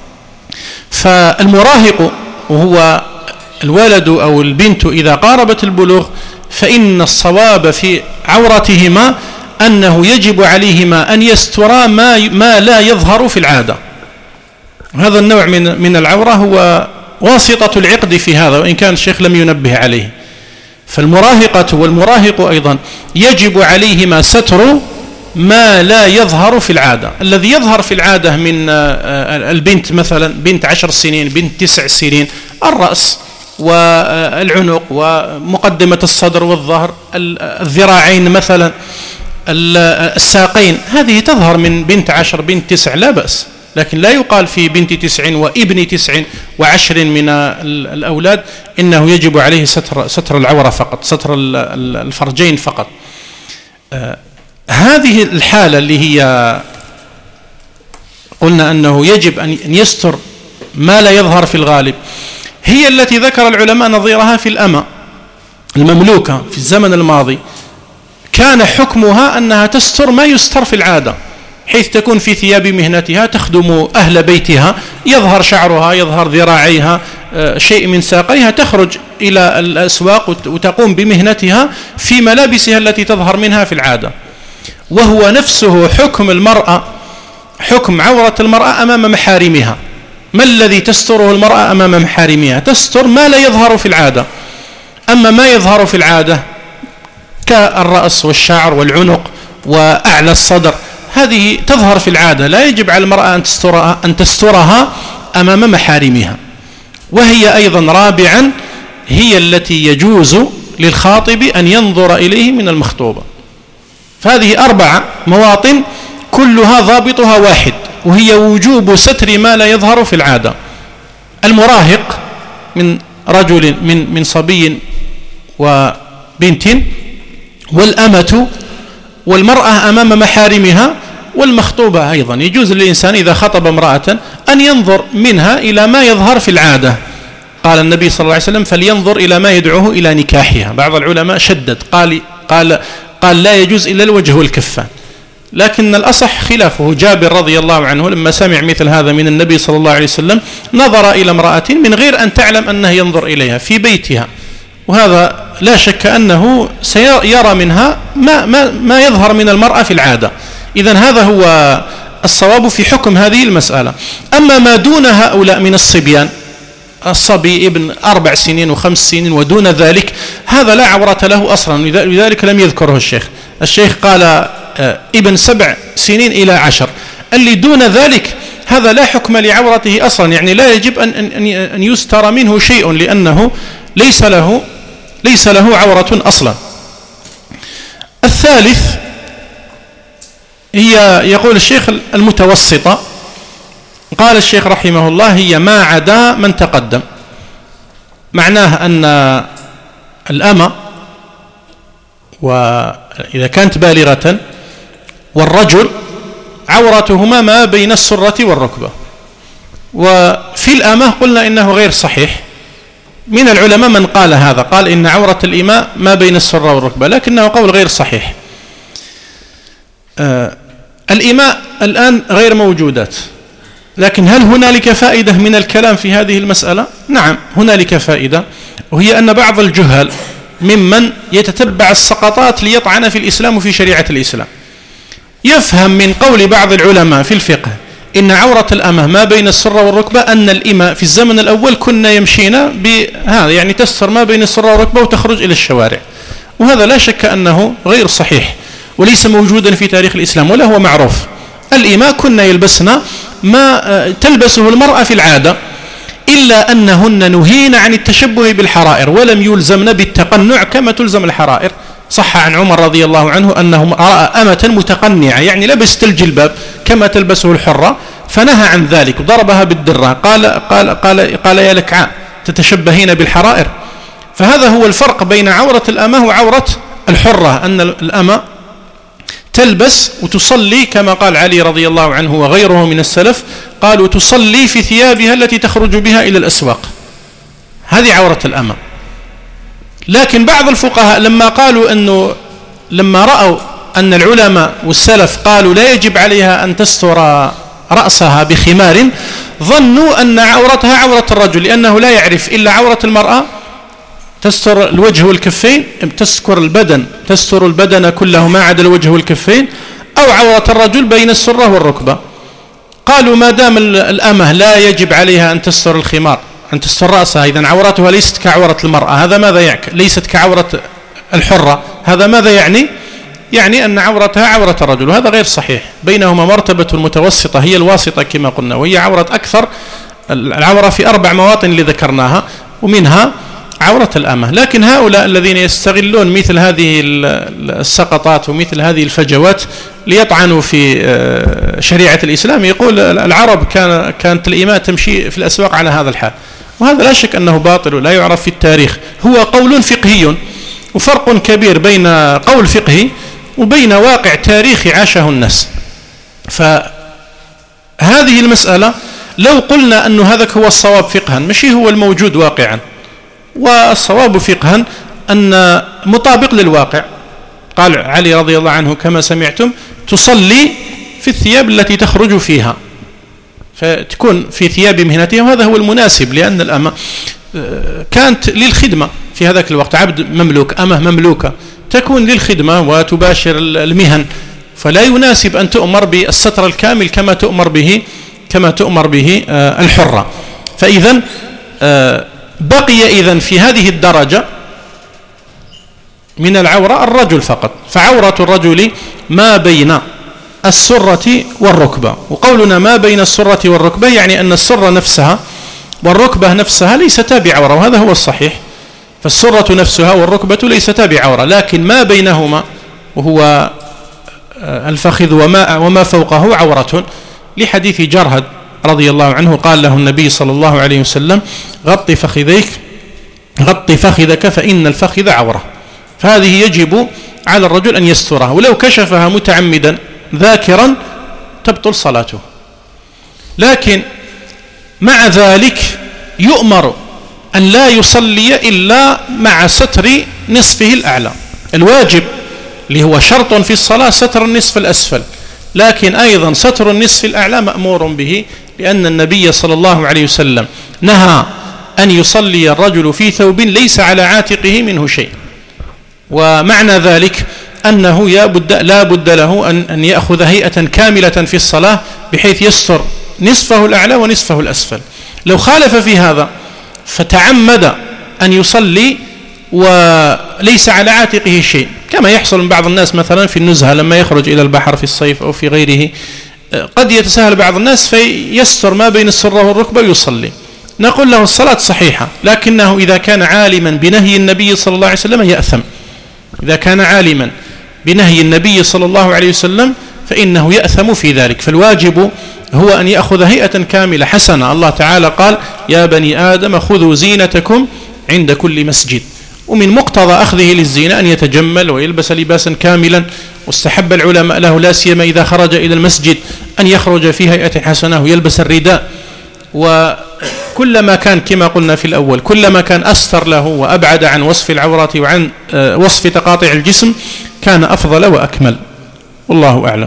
فالمراهق وهو الولد أو البنت إذا قاربت البلوغ، فإن الصواب في عورتهما أنه يجب عليهما أن يسترا ما لا يظهر في العادة. هذا النوع من العورة هو واسطة العقد في هذا، وإن كان الشيخ لم ينبه عليه. فالمراهقة والمراهق أيضا يجب عليهما ستر ما لا يظهر في العادة. الذي يظهر في العادة من البنت مثلا بنت 10 سنين، بنت 9 سنين، الرأس والعنق ومقدمة الصدر والظهر، الذراعين مثلا، الساقين، هذه تظهر من بنت 10 بنت 9 لا بأس. لكن لا يقال في بنت 9 وابن 9 و10 من الأولاد إنه يجب عليه ستر العورة فقط، ستر الفرجين فقط. هذه الحالة اللي هي قلنا أنه يجب أن يستر ما لا يظهر في الغالب، هي التي ذكر العلماء نظيرها في الأمة المملوكة في الزمن الماضي. كان حكمها أنها تستر ما يستر في العادة، حيث تكون في ثياب مهنتها، تخدم أهل بيتها، يظهر شعرها، يظهر ذراعيها، شيء من ساقيها، تخرج إلى الأسواق وتقوم بمهنتها في ملابسها التي تظهر منها في العادة. وهو نفسه حكم المرأة، حكم عورة المرأة أمام محارمها. ما الذي تستره المرأة أمام محارمها؟ تستر ما لا يظهر في العادة. أما ما يظهر في العادة كالرأس والشعر والعنق وأعلى الصدر، هذه تظهر في العادة، لا يجب على المرأة أن تسترها أمام محارمها. وهي أيضا رابعا هي التي يجوز للخاطب أن ينظر إليه من المخطوبة. فهذه 4 مواطن كلها ضابطها واحد، وهي وجوب ستر ما لا يظهر في العادة. المراهق من رجل من صبي وبنت، والأمة، والمرأة أمام محارمها، والمخطوبة أيضا. يجوز للإنسان إذا خطب امرأة أن ينظر منها إلى ما يظهر في العادة. قال النبي صلى الله عليه وسلم فلينظر إلى ما يدعوه إلى نكاحها. بعض العلماء شدد قال لا يجوز إلا الوجه والكفان، لكن الأصح خلافه. جابر رضي الله عنه لما سمع مثل هذا من النبي صلى الله عليه وسلم نظر إلى امرأة من غير أن تعلم أنه ينظر إليها في بيتها، وهذا لا شك أنه سيرى منها ما يظهر من المرأة في العادة. إذن هذا هو الصواب في حكم هذه المسألة. أما ما دون هؤلاء من الصبيان، الصبي ابن 4 سنين و5 سنين ودون ذلك، هذا لا عورة له أصلا، لذلك لم يذكره الشيخ قال ابن 7 سنين إلى 10. اللي دون ذلك هذا لا حكم لعورته أصلا، يعني لا يجب أن يستر منه شيء، لأنه ليس له عورة أصلا. الثالث هي يقول الشيخ المتوسطة. قال الشيخ رحمه الله هي ما عدا من تقدم. معناه أن الأمة وإذا كانت بالغة والرجل عورتهما ما بين السرة والركبة. وفي الأمة قلنا إنه غير صحيح، من العلماء من قال هذا، قال إن عورة الإماء ما بين السرة والركبة، لكنه قول غير صحيح. الإماء الآن غير موجودات، لكن هل هنالك فائدة من الكلام في هذه المسألة؟ نعم هنالك فائدة، وهي أن بعض الجهال ممن يتتبع السقطات ليطعن في الإسلام وفي شريعة الإسلام يفهم من قول بعض العلماء في الفقه إن عورة الأمة ما بين السرة والركبة أن الإماء في الزمن الأول كنا يمشين بهذا، يعني تستر ما بين السرة والركبة وتخرج إلى الشوارع. وهذا لا شك أنه غير صحيح وليس موجودا في تاريخ الإسلام ولا هو معروف. الإماء كنا يلبسن ما تلبسه المرأة في العادة، إلا أنهن نهين عن التشبه بالحرائر ولم يلزمن بالتقنع كما تلزم الحرائر. صح عن عمر رضي الله عنه أنه رأى أمة متقنعة يعني لبست الجلباب كما تلبسه الحرة فنهى عن ذلك وضربها بالدرة، قال يا لكعاء تتشبهين بالحرائر. فهذا هو الفرق بين عورة الأمة وعورة الحرة، أن الأمة تلبس وتصلي كما قال علي رضي الله عنه وغيره من السلف، قالوا تصلي في ثيابها التي تخرج بها إلى الأسواق، هذه عورة الأمة. لكن بعض الفقهاء لما رأوا أن العلماء والسلف قالوا لا يجب عليها أن تستر رأسها بخمار، ظنوا أن عورتها عورة الرجل، لأنه لا يعرف إلا عورة المرأة تستر الوجه والكفين، تستر البدن كله ما عدا الوجه والكفين، أو عورة الرجل بين السرة والركبة. قالوا ما دام الأمة لا يجب عليها أن تستر الخمار أن تستر رأسها، إذن عورتها ليست كعورة المرأة، هذا ماذا يعني؟ ليست كعورة الحرة، هذا ماذا يعني؟ يعني أن عورتها عورة الرجل، وهذا غير صحيح. بينهما مرتبة متوسطة هي الواسطة كما قلنا، وهي عورة أكثر العورة في 4 مواطن اللي ذكرناها ومنها عورة الأمة. لكن هؤلاء الذين يستغلون مثل هذه السقطات ومثل هذه الفجوات ليطعنوا في شريعة الإسلام، يقول العرب كانت الإماء تمشي في الأسواق على هذا الحال، وهذا لا شك أنه باطل ولا يعرف في التاريخ، هو قول فقهي، وفرق كبير بين قول فقهي وبين واقع تاريخي عاشه الناس. فهذه المسألة لو قلنا أن هذا هو الصواب فقها، مشي هو الموجود واقعا، والصواب فقها أن مطابق للواقع. قال علي رضي الله عنه كما سمعتم تصلي في الثياب التي تخرج فيها، فتكون في ثياب مهنتها، وهذا هو المناسب، لأن الأمة كانت للخدمة في هذاك الوقت، عبد مملوك، أمة مملوكة تكون للخدمة وتباشر المهن، فلا يناسب أن تؤمر بالستر الكامل كما تؤمر به الحرة. فإذا بقي إذن في هذه الدرجة من العورة الرجل فقط، فعورة الرجل ما بين السرة والركبة. وقولنا ما بين السرة والركبة يعني أن السرة نفسها والركبة نفسها ليستا بعورة، وهذا هو الصحيح، فالسرة نفسها والركبة ليستا بعورة، لكن ما بينهما وهو الفخذ وما فوقه عورة، لحديث جرهد رضي الله عنه قال له النبي صلى الله عليه وسلم غطي فخذك فإن الفخذ عورة، فهذه يجب على الرجل أن يسترها، ولو كشفها متعمدا ذاكرا تبطل صلاته. لكن مع ذلك يؤمر أن لا يصلي إلا مع ستر نصفه الأعلى، الواجب اللي هو شرط في الصلاة ستر النصف الأسفل، لكن أيضا ستر النصف الأعلى مأمور به، لأن النبي صلى الله عليه وسلم نهى أن يصلي الرجل في ثوب ليس على عاتقه منه شيء، ومعنى ذلك أنه لا بد له أن يأخذ هيئة كاملة في الصلاة بحيث يستر نصفه الأعلى ونصفه الأسفل. لو خالف في هذا فتعمد أن يصلي وليس على عاتقه شيء، كما يحصل من بعض الناس مثلا في النزهة لما يخرج إلى البحر في الصيف أو في غيره، قد يتساهل بعض الناس فيستر ما بين السرة والركبة ويصلي، نقول له الصلاة صحيحة، لكنه إذا كان عالما بنهي النبي صلى الله عليه وسلم يأثم. إذا كان عالما بنهي النبي صلى الله عليه وسلم فإنه يأثم في ذلك. فالواجب هو أن يأخذ هيئة كاملة حسنة. الله تعالى قال يا بني آدم خذوا زينتكم عند كل مسجد، ومن مقتضى أخذه للزينة أن يتجمل ويلبس لباسا كاملا، واستحب العلماء له لا سيما إذا خرج إلى المسجد أن يخرج في هيئة حسنة ويلبس الرداء، وكلما كان كما قلنا في الأول كلما كان أستر له وأبعد عن وصف العورة وعن وصف تقاطع الجسم كان أفضل وأكمل، والله أعلم.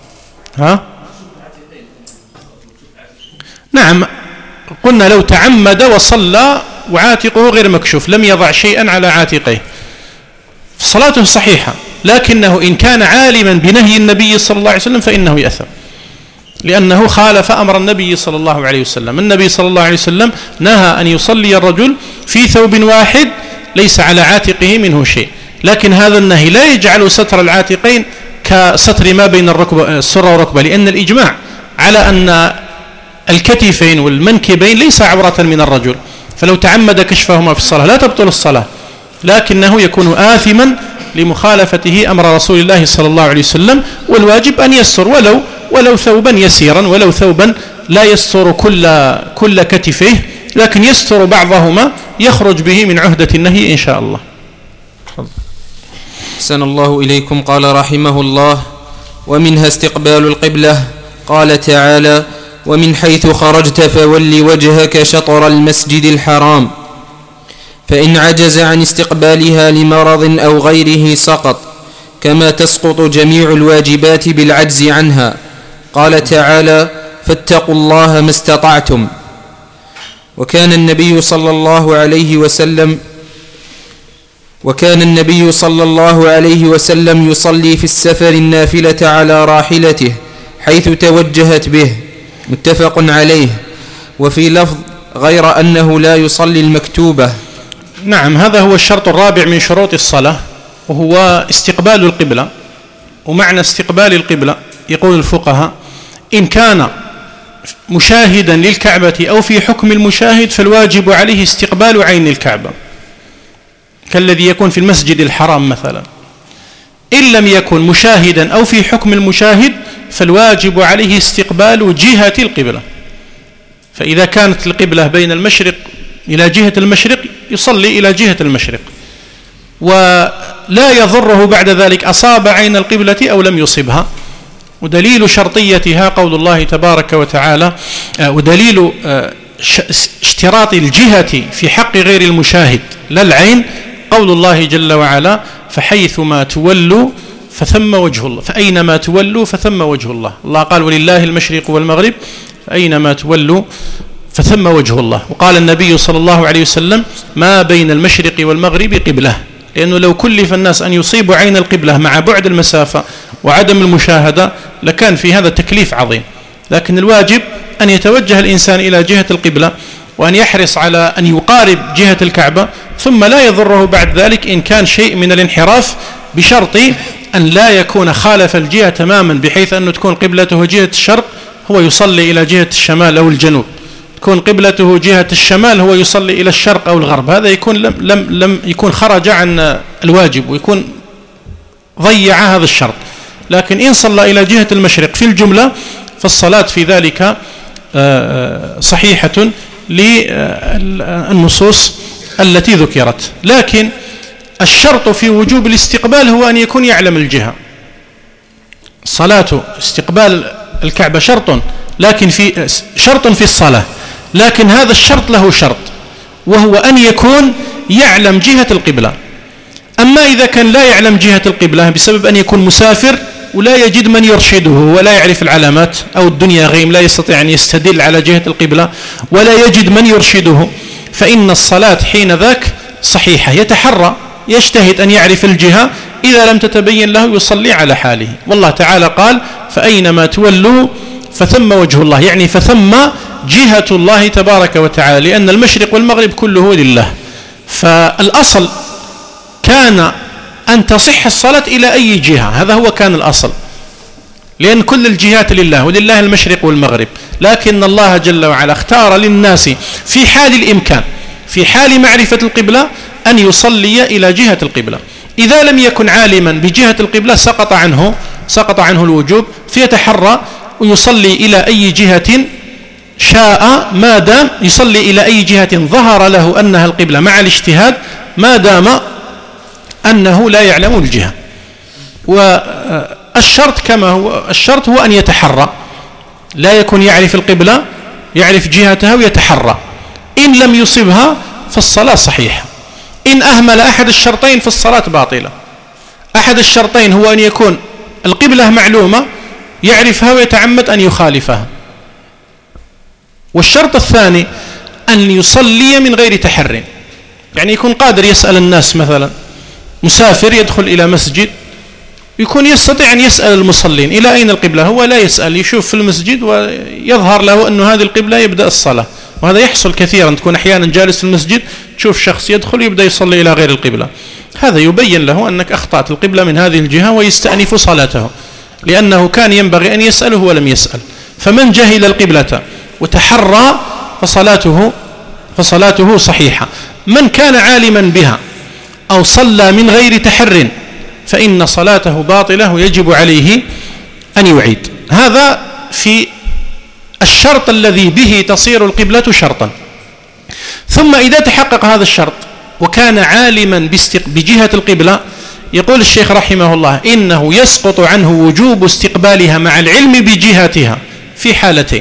نعم، قلنا لو تعمد وصلى وعاتقه غير مكشوف لم يضع شيئا على عاتقه صلاته صحيحة، لكنه إن كان عالما بنهي النبي صلى الله عليه وسلم فإنه يأثم، لأنه خالف أمر النبي صلى الله عليه وسلم. النبي صلى الله عليه وسلم نهى أن يصلي الرجل في ثوب واحد ليس على عاتقه منه شيء، لكن هذا النهي لا يجعل ستر العاتقين كستر ما بين السرة والركبة، لأن الإجماع على أن الكتفين والمنكبين ليس عورة من الرجل، فلو تعمد كشفهما في الصلاة لا تبطل الصلاة، لكنه يكون آثما لمخالفته أمر رسول الله صلى الله عليه وسلم. والواجب أن يستر ولو ثوبا يسيرا، ولو ثوبا لا يستر كل كتفيه، لكن يستر بعضهما يخرج به من عهدة النهي إن شاء الله. أحسن الله إليكم. قال رحمه الله: ومنها استقبال القبلة. قال تعالى: ومن حيث خرجت فول وجهك شطر المسجد الحرام، فإن عجز عن استقبالها لمرض أو غيره سقط، كما تسقط جميع الواجبات بالعجز عنها. قال تعالى: فاتقوا الله ما استطعتم. وكان النبي صلى الله عليه وسلم يصلي في السفر النافلة على راحلته حيث توجهت به، متفق عليه. وفي لفظ: غير أنه لا يصلي المكتوبة. نعم، هذا هو الشرط الرابع من شروط الصلاة، وهو استقبال القبلة. ومعنى استقبال القبلة يقول الفقهاء: إن كان مشاهدا للكعبة أو في حكم المشاهد فالواجب عليه استقبال عين الكعبة، كالذي يكون في المسجد الحرام مثلا. إن لم يكن مشاهدا أو في حكم المشاهد فالواجب عليه استقبال جهة القبلة. فإذا كانت القبلة بين المشرق إلى جهة المشرق يصلي إلى جهة المشرق، ولا يضره بعد ذلك أصاب عين القبلة أو لم يصبها. ودليل شرطيتها قول الله تبارك وتعالى، ودليل اشتراط الجهة في حق غير المشاهد لا العين قول الله جل وعلا: فحيثما تولوا فثم وجه الله، فأينما تولوا فثم وجه الله. الله قال: ولله المشرق والمغرب فأينما تولوا فثم وجه الله. وقال النبي صلى الله عليه وسلم: ما بين المشرق والمغرب قبلة، لأنه لو كلف الناس أن يصيبوا عين القبلة مع بعد المسافة وعدم المشاهدة لكان في هذا تكليف عظيم. لكن الواجب أن يتوجه الإنسان إلى جهة القبلة، وأن يحرص على أن يقارب جهة الكعبة، ثم لا يضره بعد ذلك إن كان شيء من الانحراف، بشرط أن لا يكون خالف الجهة تماما، بحيث أنه تكون قبلته جهة الشرق هو يصلي إلى جهة الشمال أو الجنوب، تكون قبلته جهة الشمال هو يصلي إلى الشرق أو الغرب. هذا يكون لم يكون خرج عن الواجب، ويكون ضيع هذا الشرط. لكن إن صلى إلى جهة المشرق في الجملة فالصلاة في ذلك صحيحة للنصوص التي ذكرت. لكن الشرط في وجوب الاستقبال هو أن يكون يعلم الجهة. صلاة استقبال الكعبة شرط، لكن شرط في الصلاة، لكن هذا الشرط له شرط، وهو أن يكون يعلم جهة القبلة. أما إذا كان لا يعلم جهة القبلة بسبب أن يكون مسافر ولا يجد من يرشده ولا يعرف العلامات، أو الدنيا غيم لا يستطيع أن يستدل على جهة القبلة ولا يجد من يرشده، فإن الصلاة حين ذاك صحيحة. يتحرى يجتهد أن يعرف الجهة، إذا لم تتبين له يصلي على حاله. والله تعالى قال: فأينما تولوا فثم وجه الله، يعني فثم جهة الله تبارك وتعالى، لأن المشرق والمغرب كله لله. فالأصل كان أن تصح الصلاة إلى أي جهة، هذا هو كان الأصل، لأن كل الجهات لله، ولله المشرق والمغرب. لكن الله جل وعلا اختار للناس في حال الإمكان، في حال معرفة القبلة، أن يصلي إلى جهة القبلة. إذا لم يكن عالما بجهة القبلة سقط عنه الوجوب، فيتحرى ويصلي إلى أي جهة شاء، ما دام يصلي إلى أي جهة ظهر له أنها القبلة مع الاجتهاد، ما دام أنه لا يعلم الجهة. والشرط كما هو الشرط هو أن يتحرى، لا يكون يعرف القبلة، يعرف جهتها ويتحرى. إن لم يصبها فالصلاة صحيحة. إن أهمل أحد الشرطين فالصلاة باطلة. أحد الشرطين هو أن يكون القبلة معلومة يعرفها ويتعمد أن يخالفها، والشرط الثاني أن يصلي من غير تحر، يعني يكون قادر يسأل الناس، مثلا مسافر يدخل إلى مسجد يكون يستطيع أن يسأل المصلين إلى أين القبلة، هو لا يسأل، يشوف في المسجد ويظهر له أن هذه القبلة يبدأ الصلاة. وهذا يحصل كثيرا، تكون أحيانا جالس في المسجد تشوف شخص يدخل يبدأ يصلي إلى غير القبلة. هذا يبين له أنك أخطأت القبلة من هذه الجهة ويستأنف صلاته، لأنه كان ينبغي أن يسأله ولم يسأل. فمن جهل القبلة وتحرى فصلاته صحيحة. من كان عالما بها أو صلى من غير تحر فإن صلاته باطلة ويجب عليه أن يعيد. هذا في الشرط الذي به تصير القبلة شرطا. ثم إذا تحقق هذا الشرط وكان عالما بجهة القبلة، يقول الشيخ رحمه الله إنه يسقط عنه وجوب استقبالها مع العلم بجهتها في حالتين.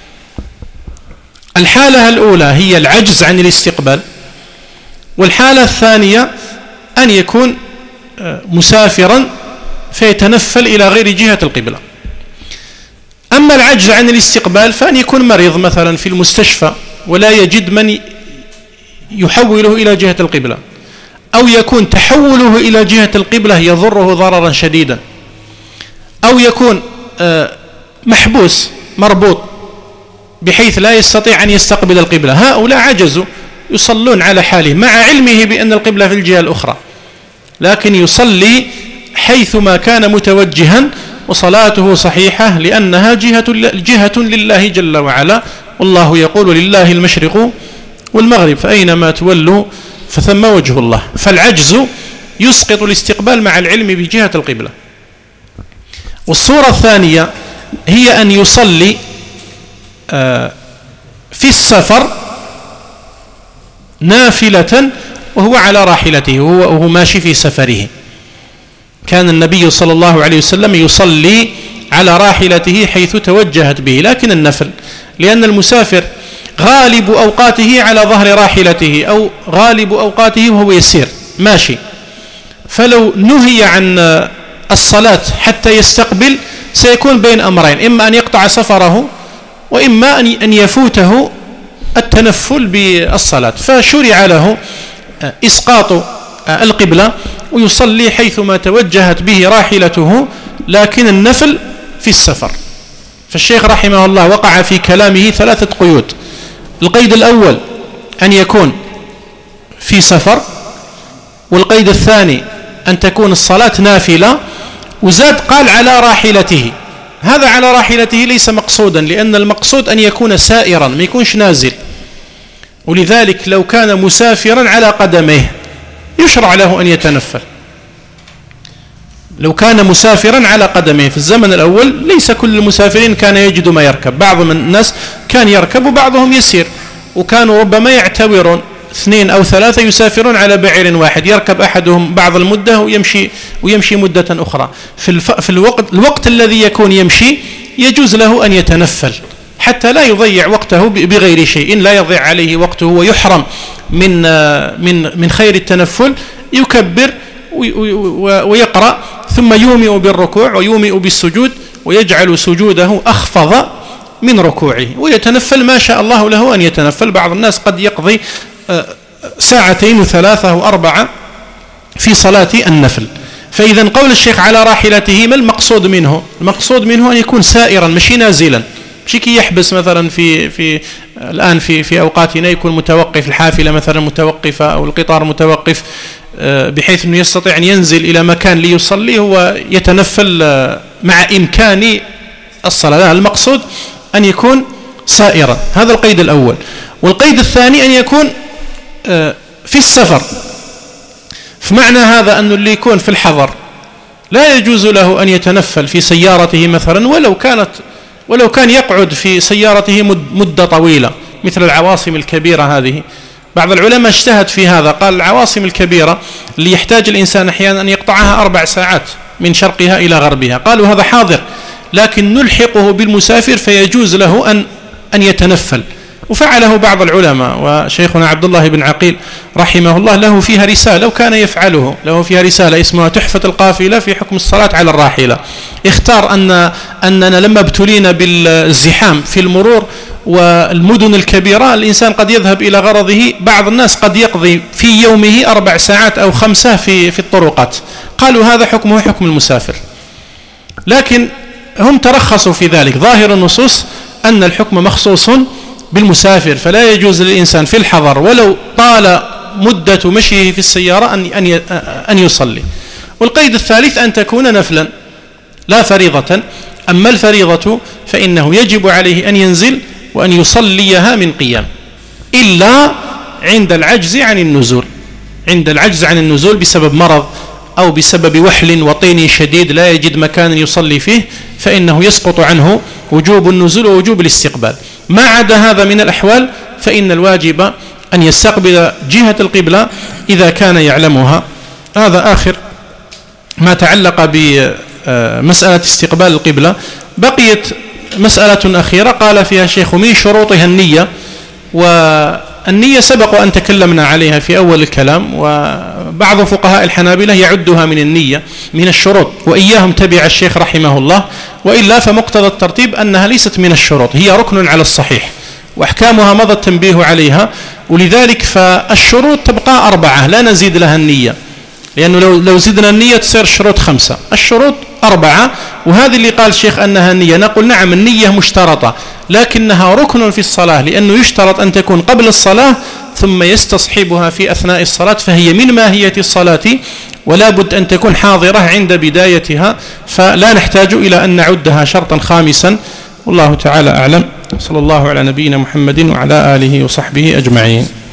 الحالة الأولى هي العجز عن الاستقبال، والحالة الثانية أن يكون مسافرا فيتنفل إلى غير جهة القبلة. أما العجز عن الاستقبال فأن يكون مريض مثلا في المستشفى ولا يجد من يحوله إلى جهة القبلة، أو يكون تحوله إلى جهة القبلة يضره ضررا شديدا، أو يكون محبوس مربوط بحيث لا يستطيع أن يستقبل القبلة. هؤلاء عجزوا يصلون على حاله مع علمه بأن القبلة في الجهة الأخرى، لكن يصلي حيثما كان متوجها وصلاته صحيحة لأنها جهة لله جل وعلا، والله يقول لله المشرق والمغرب فأينما تولوا فثم وجه الله. فالعجز يسقط الاستقبال مع العلم بجهة القبلة. والصورة الثانية هي أن يصلي في السفر نافلة وهو على راحلته وهو ماشي في سفره. كان النبي صلى الله عليه وسلم يصلي على راحلته حيث توجهت به، لكن النفل، لأن المسافر غالب أوقاته على ظهر راحلته أو غالب أوقاته وهو يسير ماشي، فلو نهي عن الصلاة حتى يستقبل سيكون بين أمرين: إما أن يقطع سفره وإما أن يفوته التنفل بالصلاة. فشرع له إسقاط القبلة ويصلي حيثما توجهت به راحلته، لكن النفل في السفر. فالشيخ رحمه الله وقع في كلامه 3 قيود. القيد الأول أن يكون في سفر، والقيد الثاني أن تكون الصلاة نافلة، وزاد قال على راحلته. هذا على راحلته ليس مقصودا، لأن المقصود أن يكون سائرا ما يكونش نازل، ولذلك لو كان مسافرا على قدميه يشرع له أن يتنفل. لو كان مسافرا على قدميه في الزمن الأول ليس كل المسافرين كان يجد ما يركب، بعض من الناس كان يركب وبعضهم يسير، وكانوا ربما يعتبرون 2 أو 3 يسافرون على بعير واحد، يركب أحدهم بعض المدة ويمشي مدة أخرى. في الوقت الذي يكون يمشي يجوز له أن يتنفل حتى لا يضيع وقته بغير شيء، لا يضيع عليه وقته ويحرم من خير التنفل. يكبر ويقرأ ثم يومئ بالركوع ويومئ بالسجود ويجعل سجوده أخفض من ركوعه ويتنفل ما شاء الله له أن يتنفل. بعض الناس قد يقضي 2 و3 و4 في صلاة النفل. فإذا قول الشيخ على راحلته ما المقصود منه؟ المقصود منه أن يكون سائرا مشي نازلا، مشي كي يحبس مثلا الآن في أوقاتنا يكون متوقف، الحافلة مثلا متوقفة أو القطار متوقف، بحيث أنه يستطيع أن ينزل إلى مكان ليصلي هو يتنفل مع إمكان الصلاة. لا، المقصود أن يكون سائرا. هذا القيد الأول. والقيد الثاني أن يكون في السفر. فمعنى هذا أن اللي يكون في الحضر لا يجوز له أن يتنفل في سيارته مثلا ولو كان يقعد في سيارته مدة طويلة، مثل العواصم الكبيرة هذه. بعض العلماء اجتهد في هذا، قال العواصم الكبيرة اللي يحتاج الإنسان أحيانا أن يقطعها 4 ساعات من شرقها إلى غربها، قالوا هذا حاضر، لكن نلحقه بالمسافر فيجوز له أن يتنفل. وفعله بعض العلماء، وشيخنا عبد الله بن عقيل رحمه الله له فيها رسالة وكان يفعله، له فيها رسالة اسمها تحفة القافلة في حكم الصلاة على الراحلة. اختار أننا لما ابتلينا بالزحام في المرور والمدن الكبيرة الإنسان قد يذهب إلى غرضه، بعض الناس قد يقضي في يومه 4 ساعات أو 5 في الطرقات، قالوا هذا حكمه حكم المسافر. لكن هم ترخصوا في ذلك، ظاهر النصوص أن الحكم مخصوص بالمسافر، فلا يجوز للإنسان في الحضر ولو طال مدة مشيه في السيارة أن يصلي. والقيد الثالث أن تكون نفلا لا فريضة. أما الفريضة فإنه يجب عليه أن ينزل وأن يصليها من قيام، إلا عند العجز عن النزول. عند العجز عن النزول بسبب مرض أو بسبب وحل وطين شديد لا يجد مكان يصلي فيه، فإنه يسقط عنه وجوب النزول ووجوب الاستقبال. ما عدا هذا من الأحوال فإن الواجب أن يستقبل جهة القبلة إذا كان يعلمها. هذا آخر ما تعلق بمسألة استقبال القبلة. بقيت مسألة أخيرة قال فيها الشيخ من شروطها النية، والنية سبق أن تكلمنا عليها في أول الكلام، وبعض فقهاء الحنابلة يعدها من النية من الشروط، وإياهم تبع الشيخ رحمه الله، وإلا فمقتضى الترتيب أنها ليست من الشروط، هي ركن على الصحيح وأحكامها مضى التنبيه عليها. ولذلك فالشروط تبقى 4 لا نزيد لها النية، لأنه لو زدنا النية تصير الشروط 5. الشروط 4، وهذه اللي قال الشيخ أنها النية. نقول نعم النية مشترطة، لكنها ركن في الصلاة، لأنه يشترط أن تكون قبل الصلاة ثم يستصحبها في أثناء الصلاة، فهي من ماهية الصلاة ولا بد أن تكون حاضرة عند بدايتها، فلا نحتاج إلى أن نعدها شرطا خامسا. والله تعالى أعلم. صلى الله على نبينا محمد وعلى آله وصحبه أجمعين.